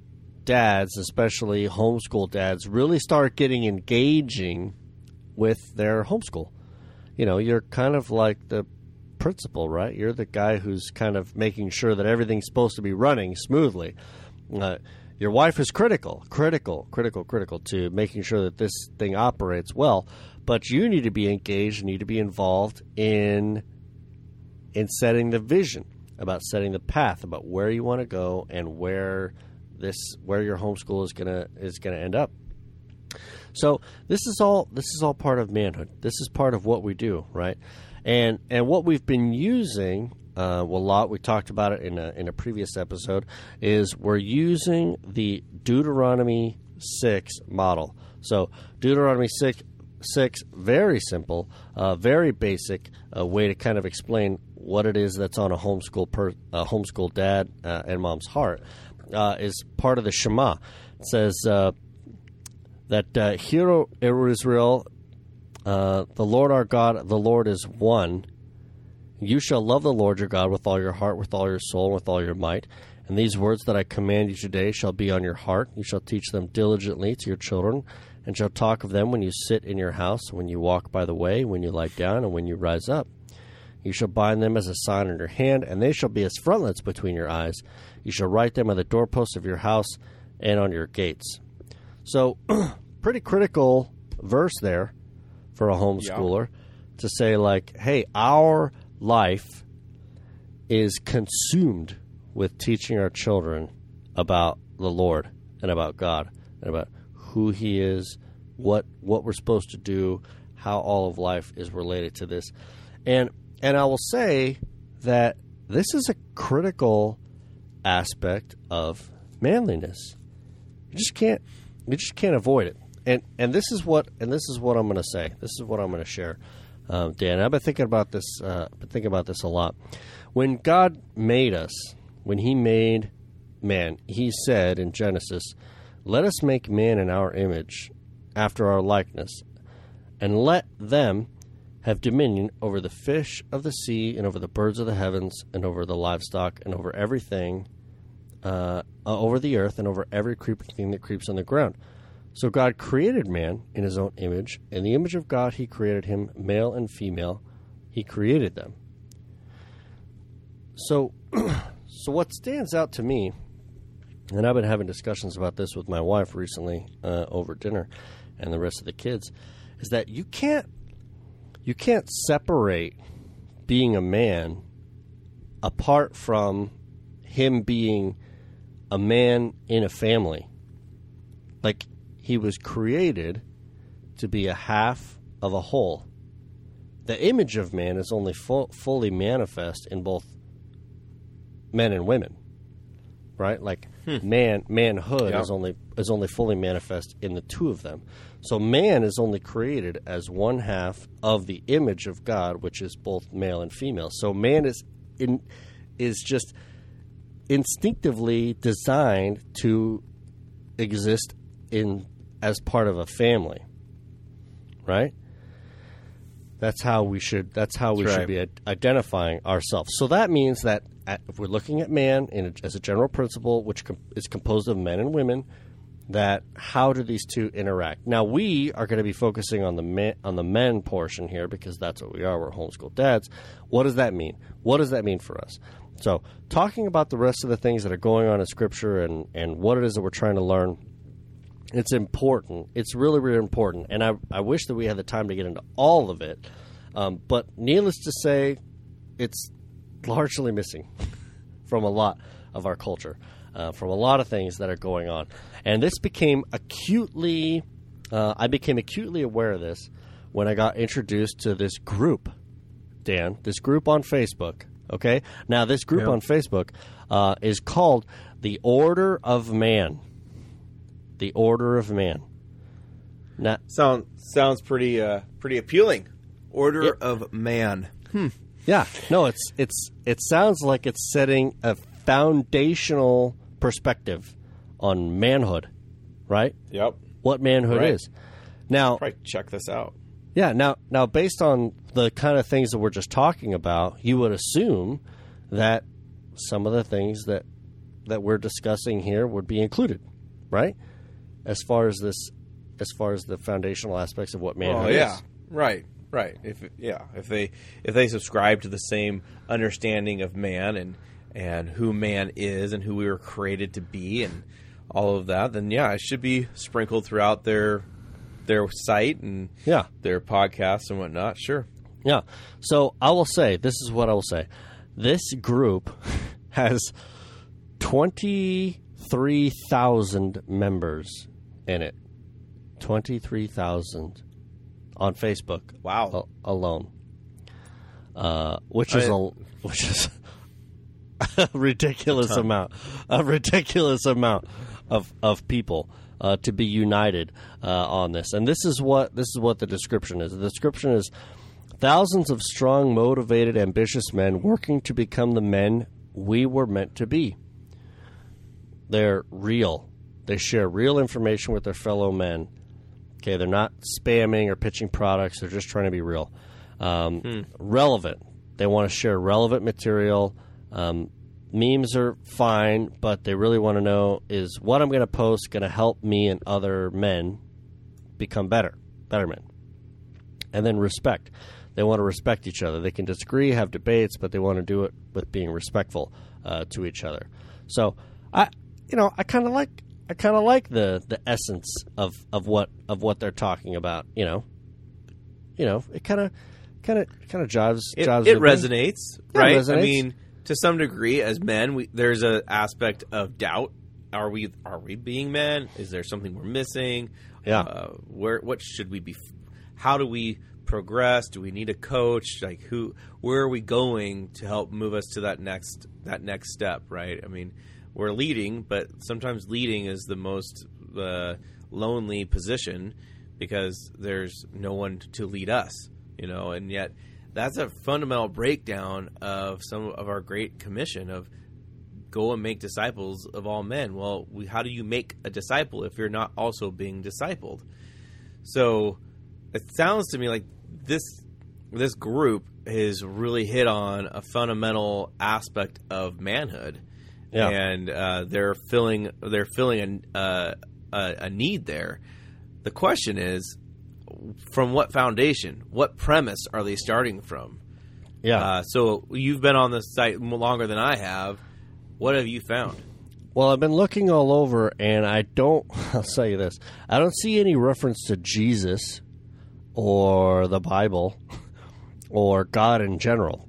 dads, especially homeschool dads, really start getting engaging with their homeschool. You know, you're kind of like the principal, right? You're the guy who's kind of making sure that everything's supposed to be running smoothly. Uh, your wife is critical, critical, critical, critical to making sure that this thing operates well. But you need to be engaged, need to be involved in in setting the vision, about setting the path, about where you want to go and where this where your homeschool is gonna is gonna end up. So this is all this is all part of manhood. This is part of what we do, right? And and what we've been using uh, well, a lot. We talked about it in a in a previous episode. Is we're using the Deuteronomy six model. So Deuteronomy six. Six, very simple, uh, very basic uh, way to kind of explain what it is that's on a homeschool per, uh, homeschool dad uh, and mom's heart uh, is part of the Shema. It says uh, that uh, Hear, O Israel, uh, the Lord our God, the Lord is one. You shall love the Lord your God with all your heart, with all your soul, and with all your might. And these words that I command you today shall be on your heart. You shall teach them diligently to your children, and shall talk of them when you sit in your house, when you walk by the way, when you lie down, and when you rise up. You shall bind them as a sign on your hand, and they shall be as frontlets between your eyes. You shall write them on the doorposts of your house and on your gates. So, pretty critical verse there for a homeschooler yeah. to say, like, hey, our life is consumed with teaching our children about the Lord and about God and about who he is, what what we're supposed to do, how all of life is related to this. And and I will say that this is a critical aspect of manliness. You just can't you just can't avoid it. And and this is what and this is what I'm going to say. This is what I'm going to share. Um, Dan, I've been thinking about this uh, been thinking about this a lot. When God made us, when he made man, he said in Genesis, let us make man in our image, after our likeness, and let them have dominion over the fish of the sea, and over the birds of the heavens, and over the livestock, and over everything, uh, uh, over the earth, and over every creeping thing that creeps on the ground. So God created man in his own image. In the image of God, he created him, male and female. He created them. So, so what stands out to me, and I've been having discussions about this with my wife recently uh, over dinner and the rest of the kids, is that you can't you can't separate being a man apart from him being a man in a family. Like, he was created to be a half of a whole. The image of man is only fu- fully manifest in both men and women, right? Like hmm. man, manhood yeah. is only is only fully manifest in the two of them. So man is only created as one half of the image of God, which is both male and female. So man is in is just instinctively designed to exist in as part of a family, right? That's how we should. That's how we that's should right. be identifying ourselves. So that means that at, if we're looking at man in a, as a general principle, which com- is composed of men and women, that how do these two interact? Now we are going to be focusing on the man, on the men portion here because that's what we are. We're homeschool dads. What does that mean? What does that mean for us? So talking about the rest of the things that are going on in Scripture and and what it is that we're trying to learn. It's important. It's really, really important. And I, I wish that we had the time to get into all of it. Um, but needless to say, it's largely missing from a lot of our culture, uh, from a lot of things that are going on. And this became acutely, uh, I became acutely aware of this when I got introduced to this group, Dan, this group on Facebook. Okay? Now, this group yeah. on Facebook uh, is called the Order of Man. The Order of Man. Now, Sound, sounds pretty uh, pretty appealing. Order it, of Man. Hmm. Yeah. No, it's it's it sounds like it's setting a foundational perspective on manhood, right? Yep. What manhood right. is. Now, probably check this out. Yeah. Now, now, based on the kind of things that we're just talking about, you would assume that some of the things that that we're discussing here would be included, right? As far as this, as far as the foundational aspects of what manhood well, yeah. is. Right, right. If yeah, if they if they subscribe to the same understanding of man and and who man is and who we were created to be and all of that, then yeah, it should be sprinkled throughout their their site and yeah. their podcasts and whatnot. Sure. Yeah. So I will say, this is what I will say. This group has twenty-three thousand members in it. twenty-three thousand on Facebook. Wow. A- alone. Uh, which is I, a which is a ridiculous a amount. A ridiculous amount of of people uh, to be united uh, on this. And this is what this is what the description is. The description is thousands of strong, motivated, ambitious men working to become the men we were meant to be. They're real. They share real information with their fellow men. Okay, they're not spamming or pitching products. They're just trying to be real. Um, hmm. Relevant. They want to share relevant material. Um, memes are fine, but they really want to know is what I'm going to post going to help me and other men become better, better men. And then respect. They want to respect each other. They can disagree, have debates, but they want to do it with being respectful uh, to each other. So, I, you know, I kind of like. I kind of like the, the essence of, of what of what they're talking about. You know, you know, it kind of kind of kind of jives. It, jives it with resonates, me. right? It resonates. I mean, to some degree, as men, we, there's an aspect of doubt. Are we are we being men? Is there something we're missing? Yeah. Uh, where what should we be? How do we progress? Do we need a coach? Like who? Where are we going to help move us to that next that next step? Right? I mean. We're leading, but sometimes leading is the most uh, lonely position because there's no one to lead us, you know, and yet that's a fundamental breakdown of some of our great commission of go and make disciples of all men. Well, we, how do you make a disciple if you're not also being discipled? So it sounds to me like this this group has really hit on a fundamental aspect of manhood. Yeah. And uh, they're filling they're filling a, uh, a a need there. The question is, from what foundation, what premise are they starting from? Yeah. Uh, so you've been on the site longer than I have. What have you found? Well, I've been looking all over, and I don't, I'll tell you this, I don't see any reference to Jesus or the Bible or God in general.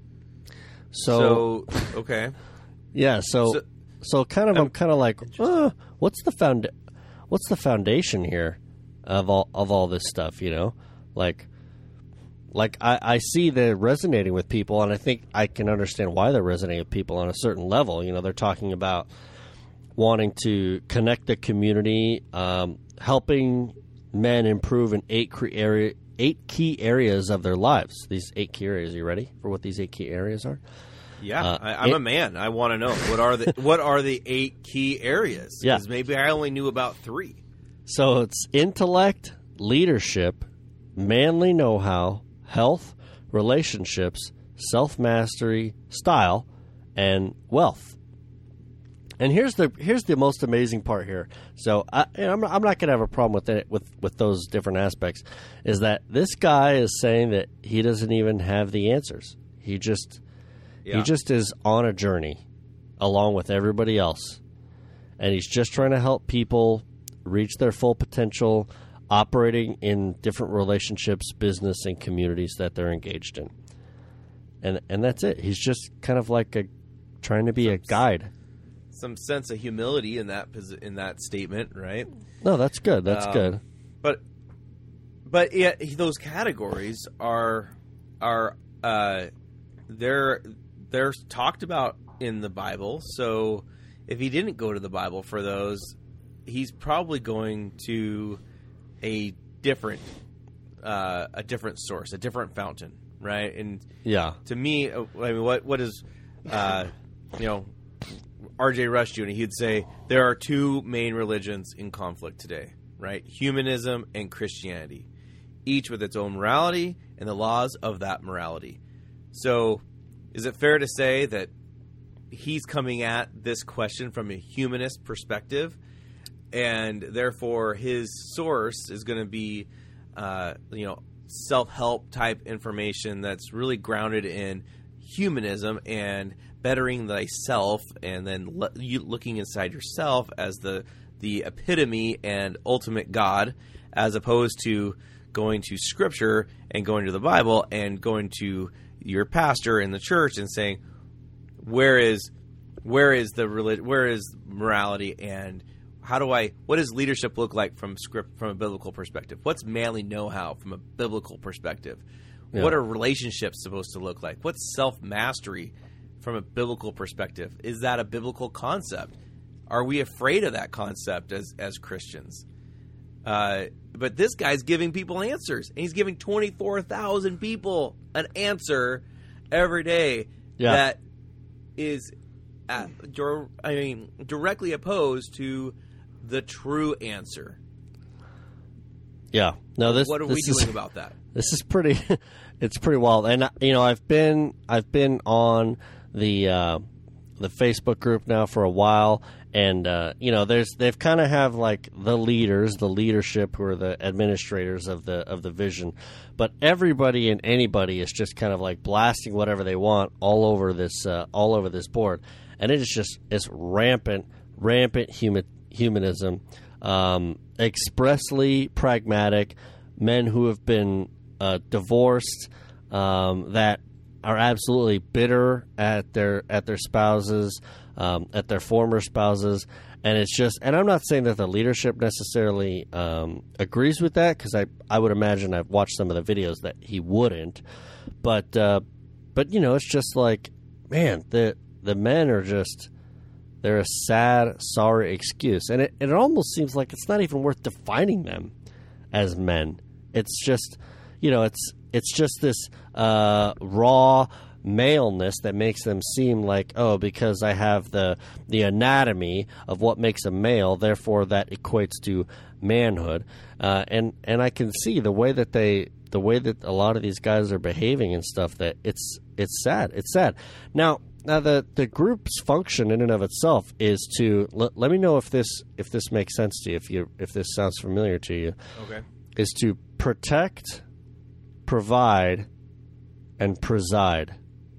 So, So, okay. yeah, so, so, So- kind of, I'm kind of like, uh, what's the found, what's the foundation here of all, of all this stuff, you know? Like, like I, I see they're resonating with people, and I think I can understand why they're resonating with people on a certain level. You know, they're talking about wanting to connect the community, um, helping men improve in eight cre- area, eight key areas of their lives. These eight key areas. Are you ready for what these eight key areas are? Yeah, Uh, I, I'm it- a man. I want to know what are the what are the eight key areas? Yeah. Because maybe I only knew about three. So it's intellect, leadership, manly know-how, health, relationships, self-mastery, style, and wealth. And here's the here's the most amazing part here. So I, and I'm, I'm not going to have a problem with it with with those different aspects. Is that this guy is saying that he doesn't even have the answers. He just Yeah. he just is on a journey along with everybody else, and he's just trying to help people reach their full potential, operating in different relationships, business, and communities that they're engaged in. And and that's it. He's just kind of like a trying to be a guide. Some sense of humility in that posi- in that statement, right? No, that's good. That's Um, good. But but yeah, those categories are are uh, they're they're talked about in the Bible. So if he didn't go to the Bible for those, he's probably going to a different uh, a different source, a different fountain, right? And Yeah. to me, uh, I mean, what what is uh, you know, R J Rush Junior He'd say there are two main religions in conflict today, right? Humanism and Christianity, each with its own morality and the laws of that morality. So, is it fair to say that he's coming at this question from a humanist perspective, and therefore his source is going to be, uh, you know, self-help type information that's really grounded in humanism and bettering thyself, and then le- you looking inside yourself as the the epitome and ultimate God, as opposed to going to Scripture and going to the Bible and going to your pastor in the church and saying, where is where is the relig- where is morality, and how do I what does leadership look like from script from a biblical perspective? What's manly know-how from a biblical perspective? Yeah. What are relationships supposed to look like? What's self-mastery from a biblical perspective? Is that a biblical concept? Are we afraid of that concept as as Christians? Uh, but this guy's giving people answers, and he's giving twenty-four thousand people an answer every day Yeah. that is, uh, dir- I mean, directly opposed to the true answer. Yeah. No, this What are this we is, doing about that? This is pretty. It's pretty wild, and you know, I've been I've been on the uh, the Facebook group now for a while, and uh, you know, there's they've kind of have like the leaders, the leadership, who are the administrators of the of the vision, but everybody and anybody is just kind of like blasting whatever they want all over this uh, all over this board, and it is just it's rampant rampant human humanism, um, expressly pragmatic men who have been uh, divorced, um, that are absolutely bitter at their at their spouses, um, at their former spouses, and it's just. And I'm not saying that the leadership necessarily um, agrees with that, because I I would imagine I've watched some of the videos that he wouldn't, but uh, but you know, it's just like, man, the the men are just. They're a sad, sorry excuse. And it, it almost seems like it's not even worth defining them as men. It's just, you know, it's it's just this uh, raw maleness that makes them seem like, oh, because I have the the anatomy of what makes a male, therefore that equates to manhood. Uh, and and I can see the way that they, the way that a lot of these guys are behaving and stuff, that it's it's sad. It's sad. Now, now the the group's function in and of itself is to let, let me know if this if this makes sense to you, if you if this sounds familiar to you. Okay. Is to protect, provide, and preside.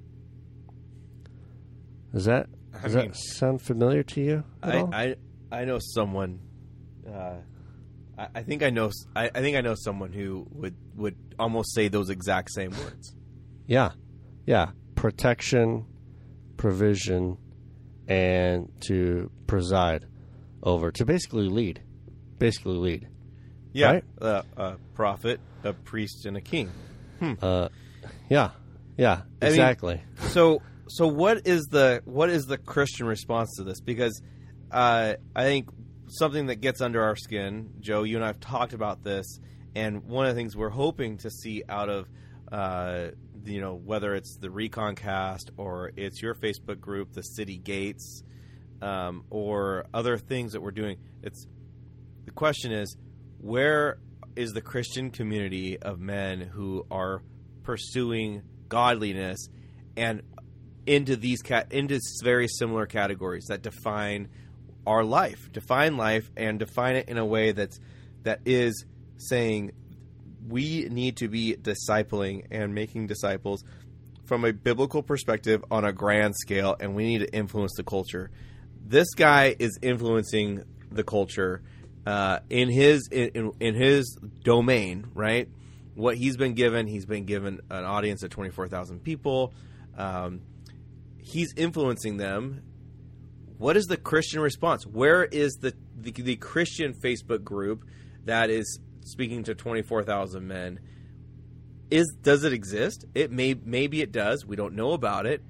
Does that does I mean, that sound familiar to you at I, all? I I know someone. Uh, I, I think I know. I, I think I know someone who would would almost say those exact same words. Yeah, yeah. Protection, provision, and to preside over, to basically lead, basically lead. Yeah, Right? uh, a prophet, a priest, and a king. Uh, yeah, yeah, I mean, exactly. So, so what is the what is the Christian response to this? Because uh, I think something that gets under our skin, Joe, you and I have talked about this, and one of the things we're hoping to see out of, uh, you know, whether it's the Reconcast or it's your Facebook group, the City Gates, um, or other things that we're doing. It's the question is, where is the Christian community of men who are pursuing godliness and into these cat into very similar categories that define our life, define life, and define it in a way that's that is saying we need to be discipling and making disciples from a biblical perspective on a grand scale, and we need to influence the culture. This guy is influencing the culture uh, in his in, in his domain, right? What he's been given, he's been given an audience of twenty-four thousand people. Um, he's influencing them. What is the Christian response? Where is the, the the Christian Facebook group that is speaking to twenty-four thousand men? Is does it exist? It may maybe it does. We don't know about it.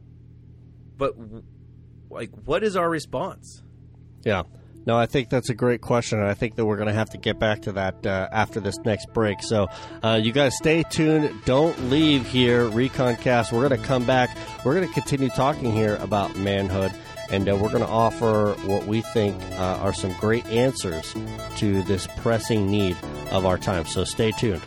But like, what is our response? Yeah. No, I think that's a great question, and I think that we're going to have to get back to that uh, after this next break. So uh, you guys stay tuned. Don't leave here, Reconcast. We're going to come back. We're going to continue talking here about manhood, and uh, we're going to offer what we think uh, are some great answers to this pressing need of our time. So stay tuned.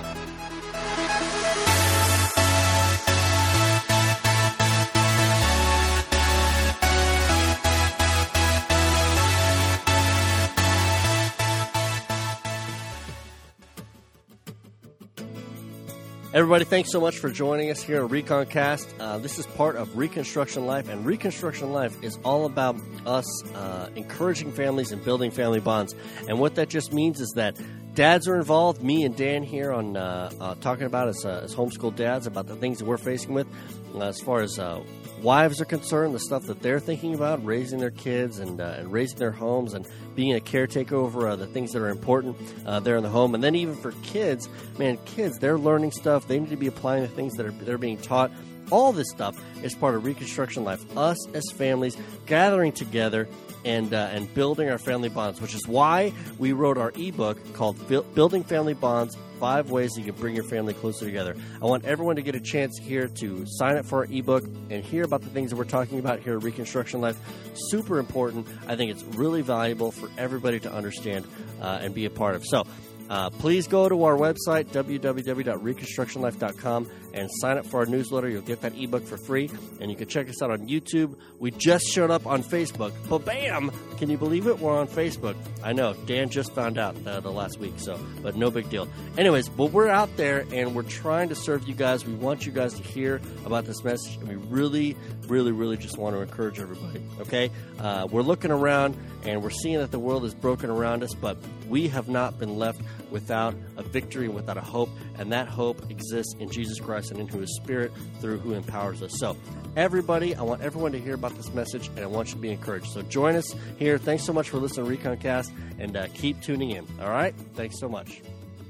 Everybody, thanks so much for joining us here on Reconcast. Uh, this is part of Reconstruction Life, and Reconstruction Life is all about us uh, encouraging families and building family bonds. And what that just means is that dads are involved, me and Dan here on uh, uh, talking about as, uh, as homeschool dads about the things that we're facing with uh, as far as uh, wives are concerned, the stuff that they're thinking about, raising their kids and, uh, and raising their homes and being a caretaker over uh, the things that are important uh, there in the home. And then even for kids, man, kids, they're learning stuff. They need to be applying the things that are they're being taught. All this stuff is part of Reconstruction Life, us as families gathering together and uh, and building our family bonds, which is why we wrote our ebook called Building Family Bonds, Five Ways You Can Bring Your Family Closer Together. I want everyone to get a chance here to sign up for our ebook and hear about the things that we're talking about here at Reconstruction Life. Super important. I think it's really valuable for everybody to understand uh, and be a part of. So Uh, please go to our website, w w w dot reconstruction life dot com, and sign up for our newsletter. You'll get that ebook for free, and you can check us out on YouTube. We just showed up on Facebook. Ba-bam! Can you believe it? We're on Facebook. I know. Dan just found out uh, the last week, so but no big deal. Anyways, but we're out there, and we're trying to serve you guys. We want you guys to hear about this message, and we really, really, really just want to encourage everybody, okay? Uh, we're looking around, and we're seeing that the world is broken around us, but we have not been left without a victory and without a hope, and that hope exists in Jesus Christ and in His Spirit through who empowers us. So, everybody, I want everyone to hear about this message, and I want you to be encouraged. So join us here. Thanks so much for listening to Reconcast, and uh, keep tuning in. All right? Thanks so much.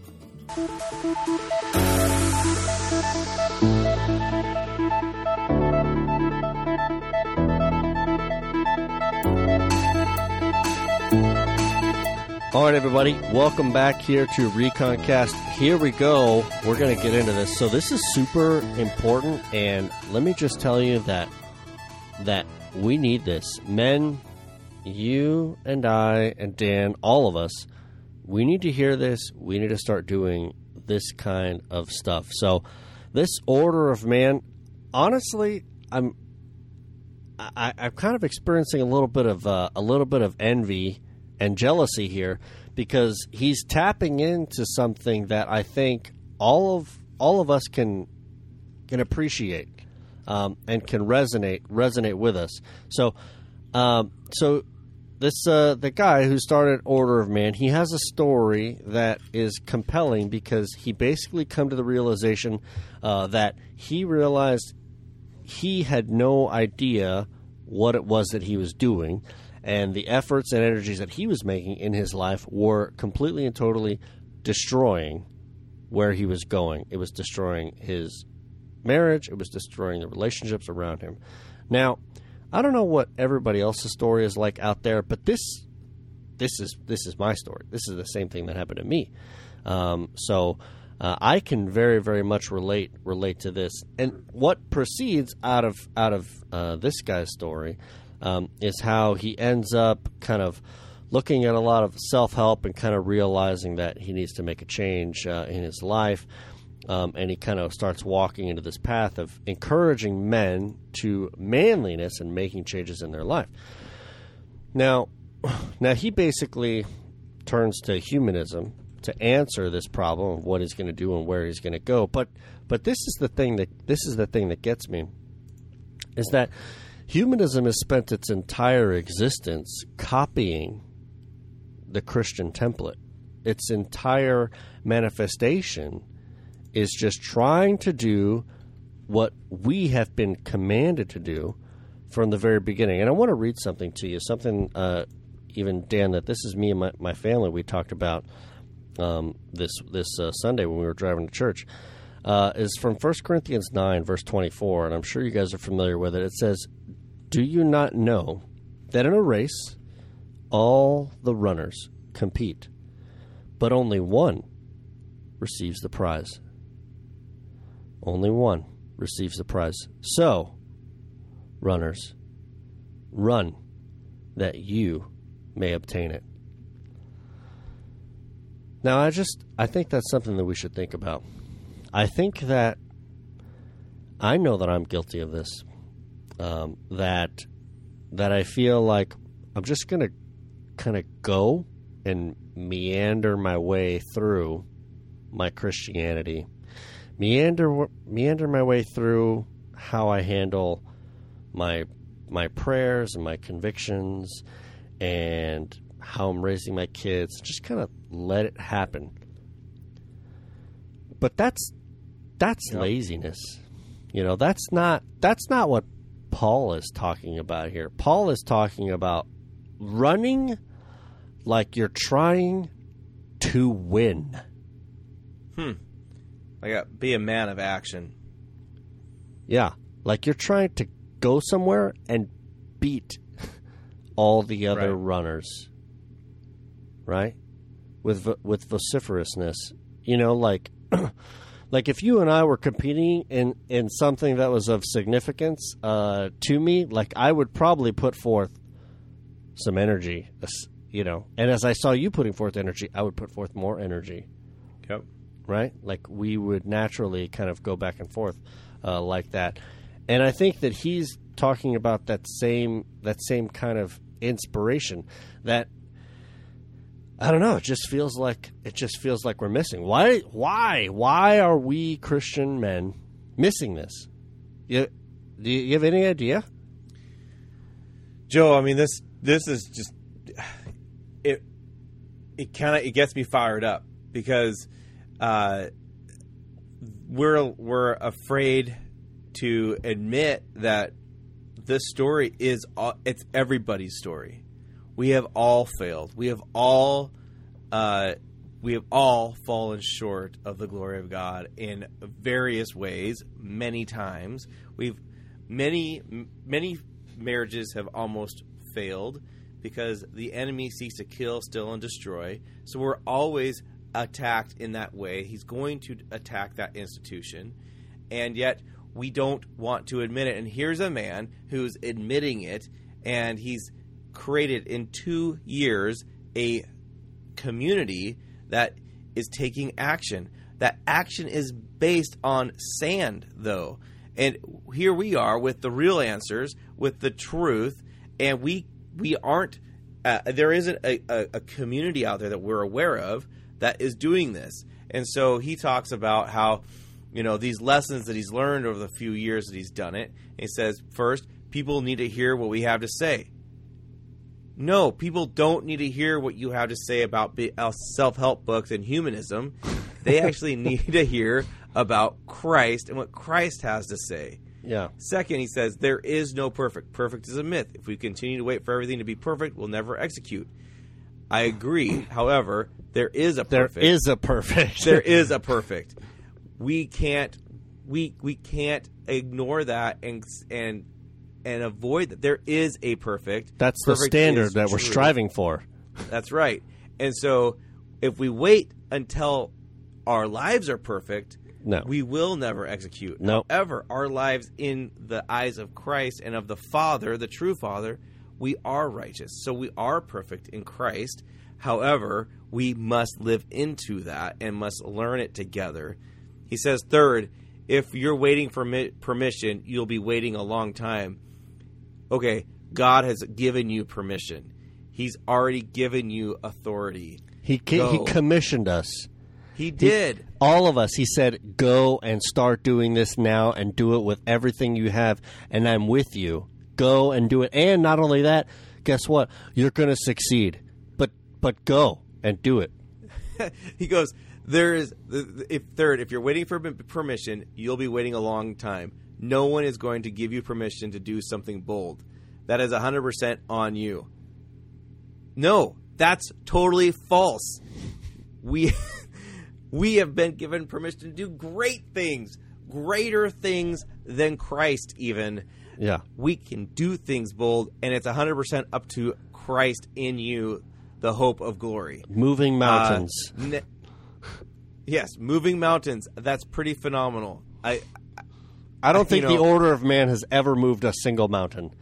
All right, everybody, welcome back here to Reconcast. Here we go. We're going to get into this. So this is super important, and let me just tell you that that we need this. Men, you and I and Dan, all of us, we need to hear this. We need to start doing this kind of stuff. So this order of man, honestly, I'm I, I'm kind of experiencing a little bit of uh, a little bit of envy and jealousy here, because he's tapping into something that I think all of all of us can can appreciate um, and can resonate resonate with us. So, um, so this uh, the guy who started Order of Man, he has a story that is compelling because he basically come to the realization uh, that he realized he had no idea what it was that he was doing, and the efforts and energies that he was making in his life were completely and totally destroying where he was going. It was destroying his marriage. It was destroying the relationships around him. Now, I don't know what everybody else's story is like out there, but this this is this is my story. This is the same thing that happened to me. Um, so uh, I can very, very much relate relate to this. And what proceeds out of out of uh, this guy's story um, is how he ends up kind of looking at a lot of self-help and kind of realizing that he needs to make a change uh, in his life. Um, and he kind of starts walking into this path of encouraging men to manliness and making changes in their life. Now, now he basically turns to humanism to answer this problem of what he's going to do and where he's going to go. But but this is the thing that this is the thing that gets me, is that humanism has spent its entire existence copying the Christian template. Its entire manifestation is just trying to do what we have been commanded to do from the very beginning. And I want to read something to you, something, uh, even, Dan, that this is me and my, my family, we talked about um, this this uh, Sunday when we were driving to church, uh, is from First Corinthians nine, verse twenty-four, and I'm sure you guys are familiar with it. It says, "Do you not know that in a race all the runners compete, but only one receives the prize?" Only one receives the prize. So, runners, run that you may obtain it. Now, I just, I think that's something that we should think about. I think that, I know that I'm guilty of this, um, that, that I feel like I'm just going to kind of go and meander my way through my Christianity. Meander meander my way through how I handle my my prayers and my convictions and how I'm raising my kids. Just kind of let it happen. But that's that's yep. laziness. You know, that's not that's not what Paul is talking about here. Paul is talking about running like you're trying to win. Hmm. Like, be a man of action. Yeah, like you're trying to go somewhere and beat all the other right. runners, right? With with vociferousness, you know, like like if you and I were competing in, in something that was of significance uh, to me, like I would probably put forth some energy, you know. And as I saw you putting forth energy, I would put forth more energy. Yep. Right? Like we would naturally kind of go back and forth uh, like that. And I think that he's talking about that same that same kind of inspiration that, I don't know, it just feels like it just feels like we're missing. Why why why are we Christian men missing this? You, do you have any idea? Joe, I mean this this is just it it kind of it gets me fired up because Uh, we're we're afraid to admit that this story is all, it's everybody's story. We have all failed. We have all uh, we have all fallen short of the glory of God in various ways, many times. We've many many marriages have almost failed because the enemy seeks to kill, steal, and destroy. So we're always attacked in that way. He's going to attack that institution, and yet we don't want to admit it. And here's a man who's admitting it, and he's created in two years a community that is taking action. That action is based on sand, though, And here we are with the real answers, with the truth, and we we aren't. Uh, there isn't a, a, a community out there that we're aware of that is doing this. And so he talks about how, you know, these lessons that he's learned over the few years that he's done it. He says, first, people need to hear what we have to say. No, people don't need to hear what you have to say about self-help books and humanism. They actually need to hear about Christ and what Christ has to say. Yeah. Second, he says, there is no perfect. Perfect is a myth. If we continue to wait for everything to be perfect, we'll never execute. I agree. However, there is a perfect. There is a perfect. There is a perfect. We can't we we can't ignore that and and and avoid that. There is a perfect. That's perfect the standard that we're true. striving for. That's right. And so if we wait until our lives are perfect, no. we will never execute. No. However, our lives in the eyes of Christ and of the Father, the true Father, we are righteous. So we are perfect in Christ. However, we must live into that and must learn it together. He says, third, if you're waiting for permission, you'll be waiting a long time. Okay, God has given you permission. He's already given you authority. He ca- he commissioned us. He did. He, all of us. He said, go and start doing this now and do it with everything you have, and I'm with you. Go and do it. And not only that, guess what? You're going to succeed. But but go and do it. He goes, there is if third, if you're waiting for permission, you'll be waiting a long time. No one is going to give you permission to do something bold. That is one hundred percent on you. No, that's totally false. We we have been given permission to do great things, greater things than Christ even. Yeah. We can do things bold, and it's one hundred percent up to Christ in you, the hope of glory. Moving mountains. Uh, ne- yes, moving mountains. That's pretty phenomenal. I I don't I, think you know, the order of man has ever moved a single mountain.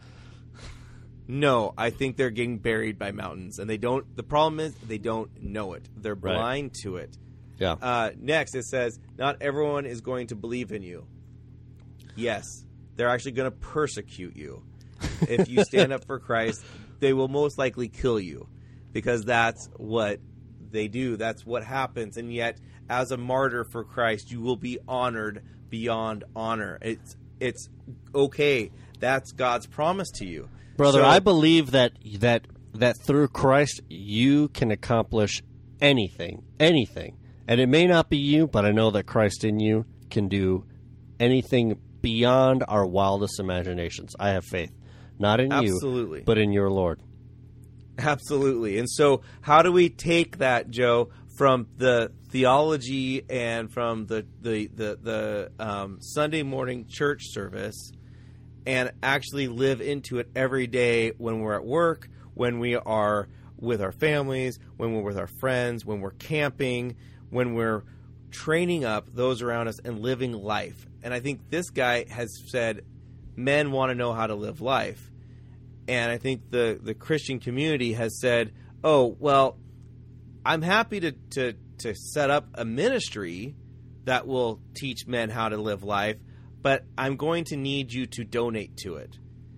No, I think they're getting buried by mountains, and they don't. The problem is they don't know it. They're blind right. to it. Yeah. Uh, next, it says, not everyone is going to believe in you. Yes, they're actually going to persecute you. If you stand up for Christ, they will most likely kill you, because that's what they do. That's what happens. And yet, as a martyr for Christ, you will be honored beyond honor. It's it's okay. That's God's promise to you. Brother, so, I believe that that that through Christ you can accomplish anything, anything. And it may not be you, but I know that Christ in you can do anything beyond our wildest imaginations. I have faith, not in absolutely. you, but in your Lord. Absolutely. And so how do we take that, Joe, from the theology and from the the the, the um, Sunday morning church service and actually live into it every day when we're at work, when we are with our families, when we're with our friends, when we're camping, when we're training up those around us and living life? And I think this guy has said men want to know how to live life. And I think the, the Christian community has said, oh, well, I'm happy to, to, to set up a ministry that will teach men how to live life, but I'm going to need you to donate to it.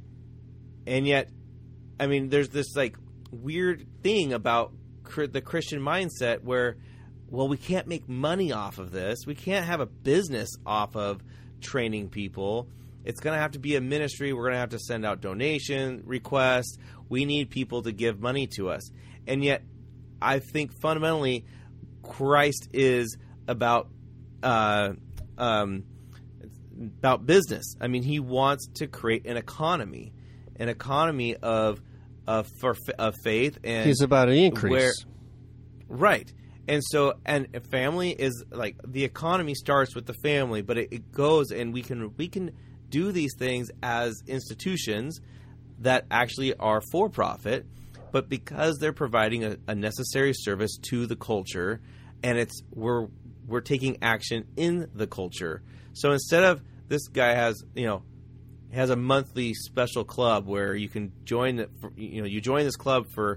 And yet, I mean, there's this like weird thing about cr- the Christian mindset where, well, we can't make money off of this. We can't have a business off of training people. It's going to have to be a ministry. We're going to have to send out donation requests. We need people to give money to us. And yet, I think fundamentally, Christ is about uh, um, about business. I mean, he wants to create an economy, an economy of of for of faith, and he's about an increase, where, right? And so, and a family is like the economy starts with the family, but it, it goes, and we can we can do these things as institutions that actually are for profit, but because they're providing a, a necessary service to the culture, and it's we're we're taking action in the culture. So instead of this guy has you know has a monthly special club where you can join the, you know you join this club for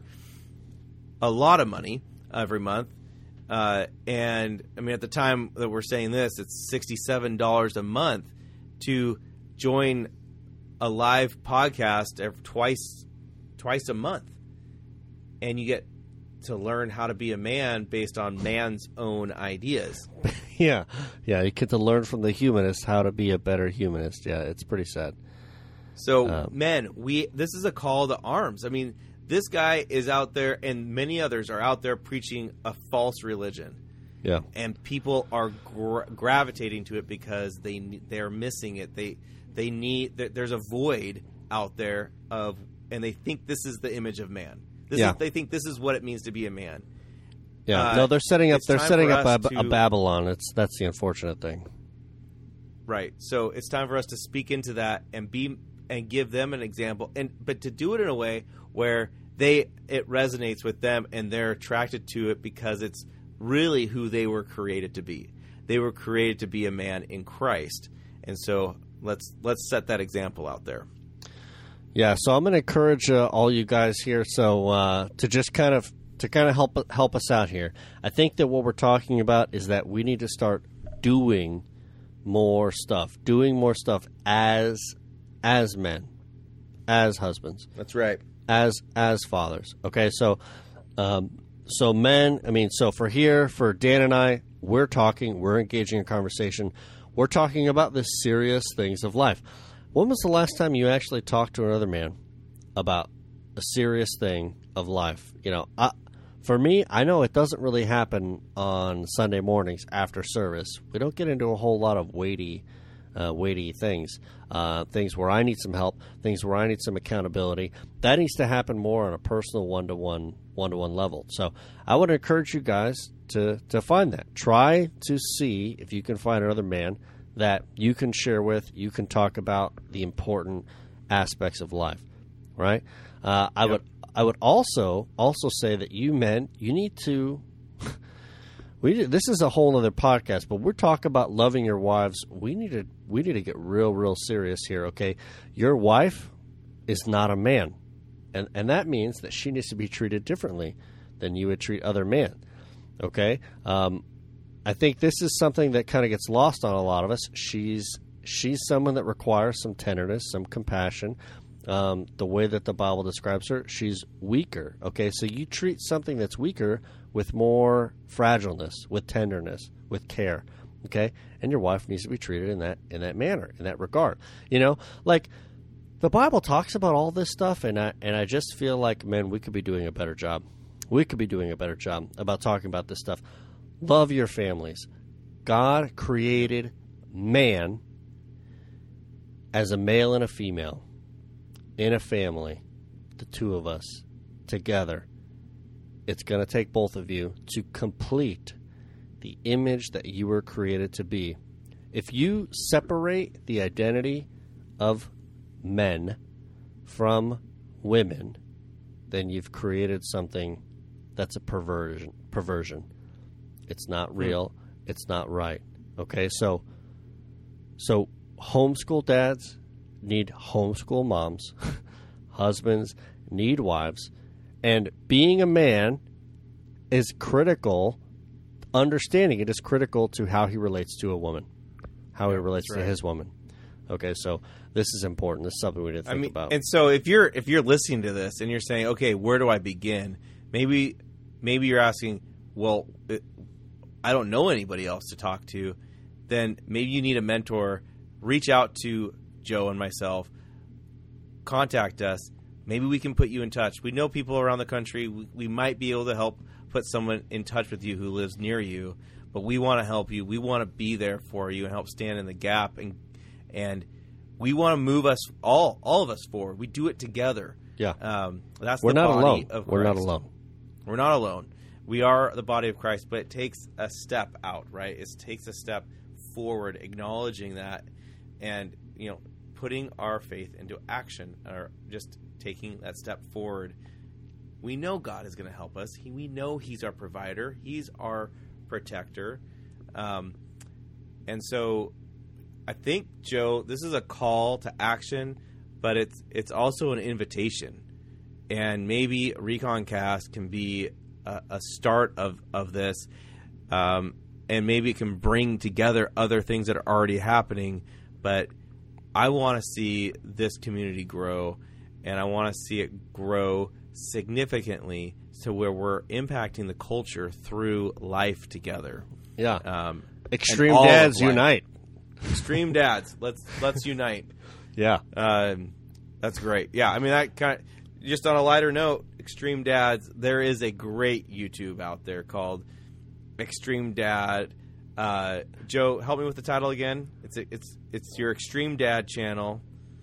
a lot of money every month. Uh, and I mean, at the time that we're saying this, it's sixty-seven dollars a month to join a live podcast every, twice twice a month, and you get to learn how to be a man based on man's own ideas. yeah, yeah, you get to learn from the humanist how to be a better humanist. Yeah, it's pretty sad. So, um, men, we this is a call to arms. I mean, this guy is out there, and many others are out there preaching a false religion. Yeah, and people are gra- gravitating to it because they they're missing it. They they need there's a void out there of, and they think this is the image of man. This yeah. is, they think this is what it means to be a man. Yeah, uh, no, they're setting up. They're setting up a, to, a Babylon. It's that's the unfortunate thing. Right. So it's time for us to speak into that and be and give them an example, and but to do it in a way where they it resonates with them and they're attracted to it because it's really who they were created to be. They were created to be a man in Christ, and so let's let's set that example out there. Yeah, so I'm going to encourage uh, all you guys here. So uh, to just kind of to kind of help help us out here, I think that what we're talking about is that we need to start doing more stuff, doing more stuff as as men, as husbands. That's right. As as fathers. Okay, so um, so men. I mean, so for here, for Dan and I, we're talking, we're engaging in conversation. We're talking about the serious things of life. When was the last time you actually talked to another man about a serious thing of life? You know, I, for me, I know it doesn't really happen on Sunday mornings after service. We don't get into a whole lot of weighty, uh, weighty things, uh, things where I need some help, things where I need some accountability. That needs to happen more on a personal one-to-one, one-to-one level. So I would encourage you guys to to find that. Try to see if you can find another man that you can share with, you can talk about the important aspects of life, right? Uh, I yep. would I would also also say that you men, you need to. we this is a whole other podcast, but we're talking about loving your wives. We need to we need to get real real serious here, okay? Your wife is not a man, and and that means that she needs to be treated differently than you would treat other men, okay? Um, I think this is something that kind of gets lost on a lot of us. She's she's someone that requires some tenderness, some compassion. Um, the way that the Bible describes her, she's weaker. Okay, so you treat something that's weaker with more fragileness, with tenderness, with care. Okay, and your wife needs to be treated in that in that manner, in that regard. You know, like the Bible talks about all this stuff, and I and I just feel like, man, we could be doing a better job. We could be doing a better job about talking about this stuff. Love your families. God created man as a male and a female in a family, the two of us together. It's going to take both of you to complete the image that you were created to be. If you separate the identity of men from women, then you've created something that's a perversion. perversion. It's not real. It's not right. Okay, so so homeschool dads need homeschool moms. Husbands need wives. And being a man is critical. Understanding it is critical to how he relates to a woman, how he relates right. to his woman. Okay, so this is important. This is something we need to think I mean, about. And so if you're if you're listening to this and you're saying, okay, where do I begin? Maybe maybe you're asking, well, it, I don't know anybody else to talk to. Then maybe you need a mentor. Reach out to Joe and myself. Contact us. Maybe we can put you in touch. We know people around the country. We, we might be able to help put someone in touch with you who lives near you. But we want to help you. We want to be there for you and help stand in the gap. And and we want to move us all, all of us forward. We do it together. Yeah. Um, that's We're the not body alone. of Christ. We're not alone. We're not alone. We are the body of Christ, but it takes a step out, right? It takes a step forward, acknowledging that, and you know, putting our faith into action, or just taking that step forward. We know God is going to help us. He, we know He's our provider. He's our protector, um, and so I think, Joe, this is a call to action, but it's it's also an invitation, and maybe ReconCast can be a, a start of of this, um, and maybe it can bring together other things that are already happening. But I want to see this community grow, and I want to see it grow significantly to where we're impacting the culture through life together. Yeah. Um, Extreme and all Dads of life. Unite. Extreme Dads. Let's let's unite. Yeah. Um, that's great. Yeah, I mean, that kind of, just on a lighter note, Extreme Dads, there is a great YouTube out there called Extreme Dad. Uh, Joe, help me with the title again. It's a, it's it's your Extreme Dad channel.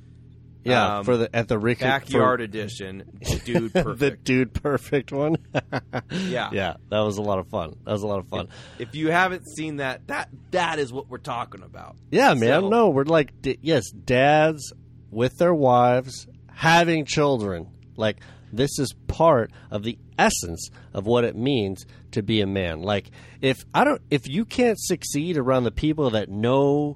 Yeah, Um, for the at the Rick Backyard for, Edition, Dude the Perfect. Dude Perfect one. Yeah. Yeah, that was a lot of fun. That was a lot of fun. If you haven't seen that, that that is what we're talking about. Yeah, man. So- No, we're like, d- yes, dads with their wives having children. Like, this is part of the essence of what it means to be a man. Like, if I don't, if you can't succeed around the people that know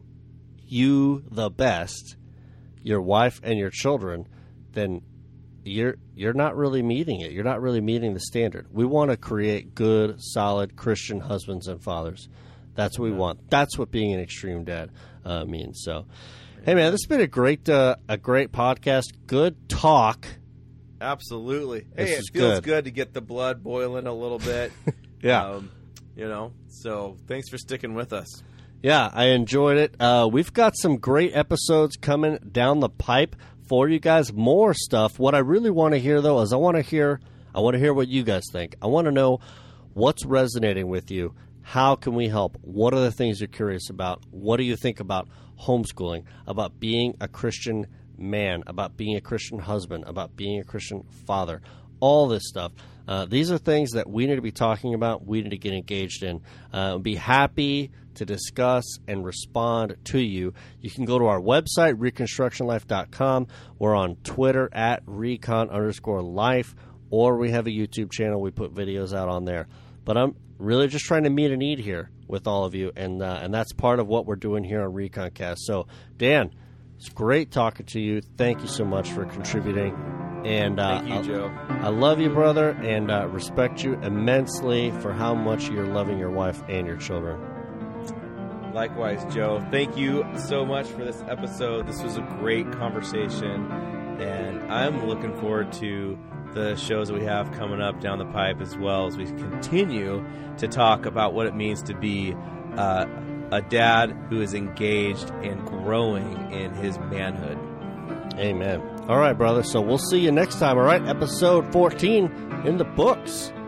you the best, your wife and your children, then you're you're not really meeting it. You're not really meeting the standard. We want to create good, solid Christian husbands and fathers. That's what we want. That's what being an extreme dad uh, means. So, hey man, this has been a great uh, a great podcast. Good talk. Absolutely. This Hey, it is feels good. good. to get the blood boiling a little bit. Yeah. Um, you know, so thanks for sticking with us. Yeah, I enjoyed it. Uh, we've got some great episodes coming down the pipe for you guys. More stuff. What I really want to hear, though, is I want to hear I want to hear what you guys think. I want to know what's resonating with you. How can we help? What are the things you're curious about? What do you think about homeschooling, about being a Christian man, about being a Christian husband, about being a Christian father? All this stuff. Uh, these are things that we need to be talking about. We need to get engaged in. Uh, be happy to discuss and respond to you. You can go to our website, reconstruction life dot com. We're on Twitter at recon underscore life, or we have a YouTube channel. We put videos out on there. But I'm really just trying to meet a need here with all of you, and uh, and that's part of what we're doing here on ReconCast. So, Dan, it's great talking to you. Thank you so much for contributing. And uh, Thank you, I'll- Joe. I love you, brother, and uh, respect you immensely for how much you're loving your wife and your children. Likewise, Joe. Thank you so much for this episode. This was a great conversation, and I'm looking forward to the shows that we have coming up down the pipe, as well as we continue to talk about what it means to be uh, a dad who is engaged and growing in his manhood. Amen. All right, brother. So we'll see you next time, all right? Episode fourteen in the books.